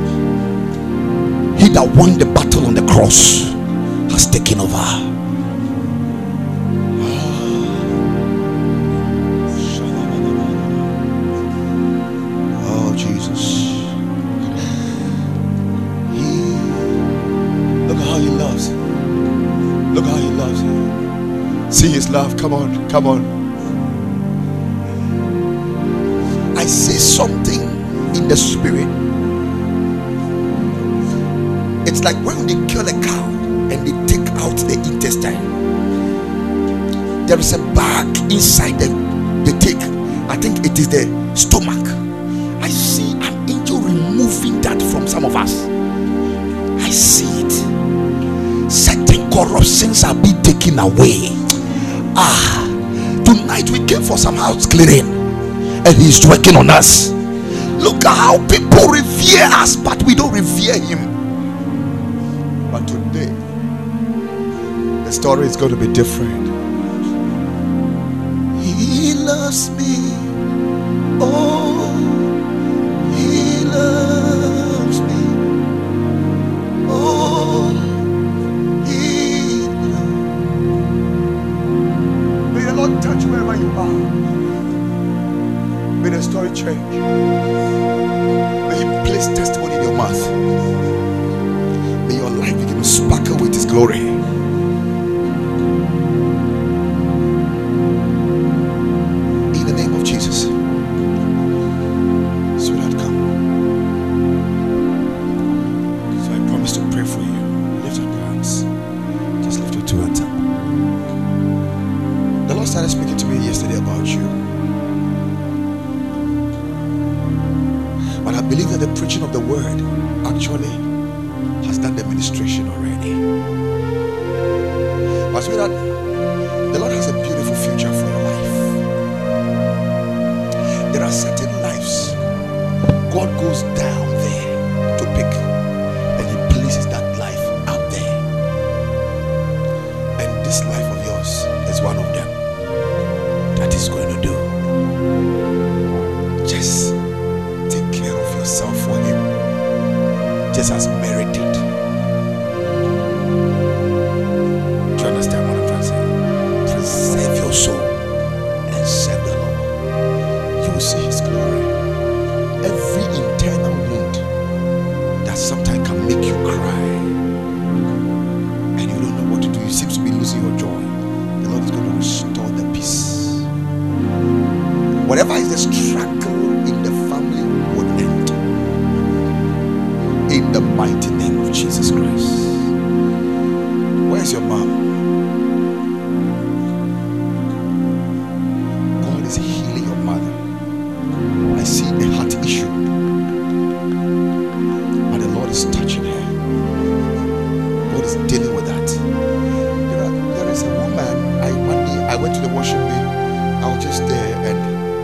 he that won the battle on the cross has taken over. Oh, Jesus. Look at how he loves. Look how he loves you. See his love. Come on, come on. I see something in the spirit. It's like when they kill a cow and they take out the intestine. There is a bag inside the take. I think it is the stomach. I see an angel removing that from some of us. I see it. Certain corruptions are being taken away. Tonight we came for some house clearing, and he's working on us. Look at how people revere us, but we don't revere him. But today, the story is going to be different. He loves me. Oh, he loves me. Oh, he loves me. May the Lord touch wherever you are. May the story change. May he place testimony in your mouth. May your life begin to sparkle with his glory. In the name of Jesus. Sweetheart, come. So I promise to pray for you. Lift up your hands. Just lift your two hands up. The Lord started speaking to me yesterday about you. But I believe that the preaching of the word actually has done the ministration already. But so that the Lord has a beautiful future for your life. There are certain lives God goes down there to pick, and He places that life out there. And this life of yours is one of them that He's going to do. Just take care of yourself for Him, just as Mary did. Do you understand what I'm trying to say? Preserve your soul and serve the Lord. You will see His glory. Every internal wound that sometimes can make you cry and you don't know what to do, you seem to be losing your joy, the Lord is going to restore the peace. Whatever is the struggle in the family will end in the mighty name of Jesus Christ. Where's your mom? God is healing your mother. I see a heart issue, but the Lord is touching her. God is dealing with that. There is a woman. One day I went to the worship meeting. I was just there, and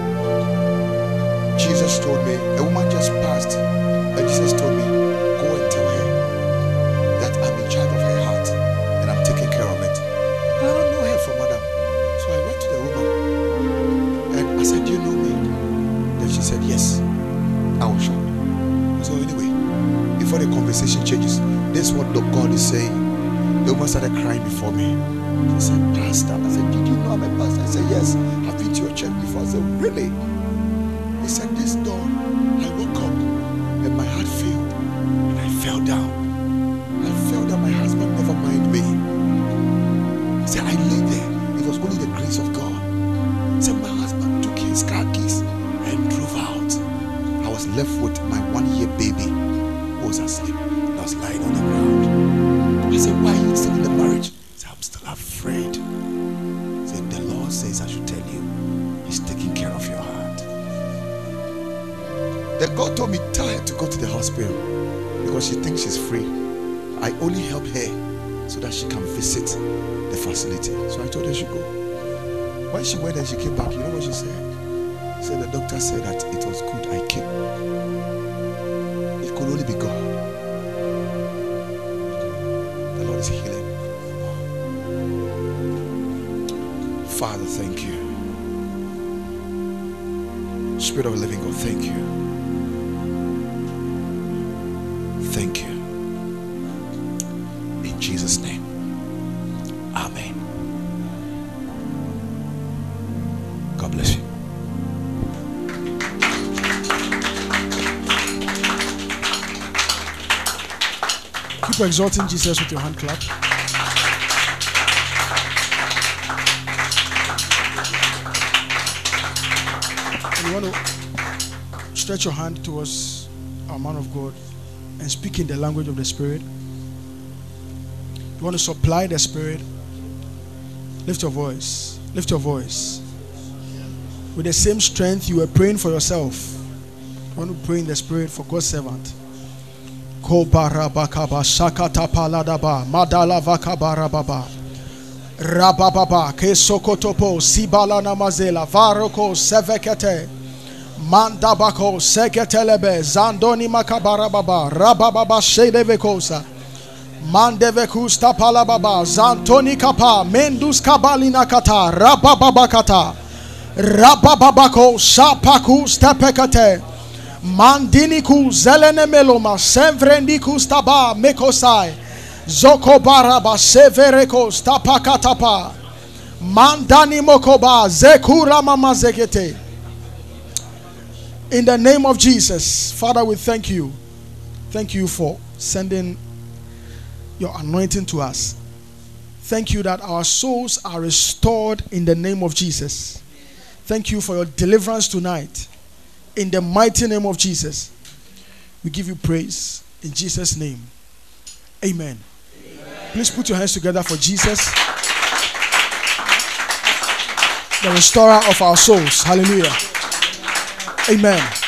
Jesus told me, a woman just passed, and Jesus told me, go and tell her that I'm in charge of her heart and I'm taking care of it. And I don't know her from Adam. So I went to the woman and I said, do you know me? Then she said, yes. I was shocked. So anyway, before the conversation changes, this is what God is saying. The woman started crying before me. She said, Pastor. I said, did you know I'm a pastor? I said, yes. I've been to your church before. I said, really? He said, this dawn, I woke up and my heart failed and I fell down. I felt that my husband never minded me. He said, I lay there. It was only the grace of God. He said, my husband took his car keys and drove out. I was left with my 1-year baby who was asleep. I was lying on the ground. I said, why are you still in the marriage? He said, I'm still afraid. He said, the Lord says I should tell you, He's taking care of your heart. Then God told me, tell her to go to the hospital because she thinks she's free. I only help her so that she can visit the facility. So I told her she should go. When she went and she came back, you know what she said? She said the doctor said that it was good I came. It could only be God. The Lord is healing. Father, thank you. Spirit of the living God, thank you. Thank you. In Jesus' name. Amen. God bless you. Keep exalting Jesus with your hand clap. And you want to stretch your hand towards our man of God and speak in the language of the Spirit. You want to supply the Spirit. Lift your voice. Lift your voice. With the same strength you were praying for yourself. You want to pray in the Spirit for God's servant. Kobarabakaba shakata paladaba madala vakabarababa rabababa kesokotopo sibala namazela varoko sevekete mandabako seketelebe zandoni makabarababa rabababa shedevekosa mandevekusta palababa zantoni kapa mendus kabalina kata rabababa kata rabababako shapaku stepekate Mandiniku zelene meloma semvrendiku staba mekosai zoko baraba severeko stapakatapa mandani mokoba zekura mama zekete. In the name of Jesus, Father, we thank you. Thank you for sending your anointing to us. Thank you that our souls are restored in the name of Jesus. Thank you for your deliverance tonight. In the mighty name of Jesus, we give you praise. In Jesus' name, amen. Please put your hands together for Jesus, the restorer of our souls. Hallelujah. Amen.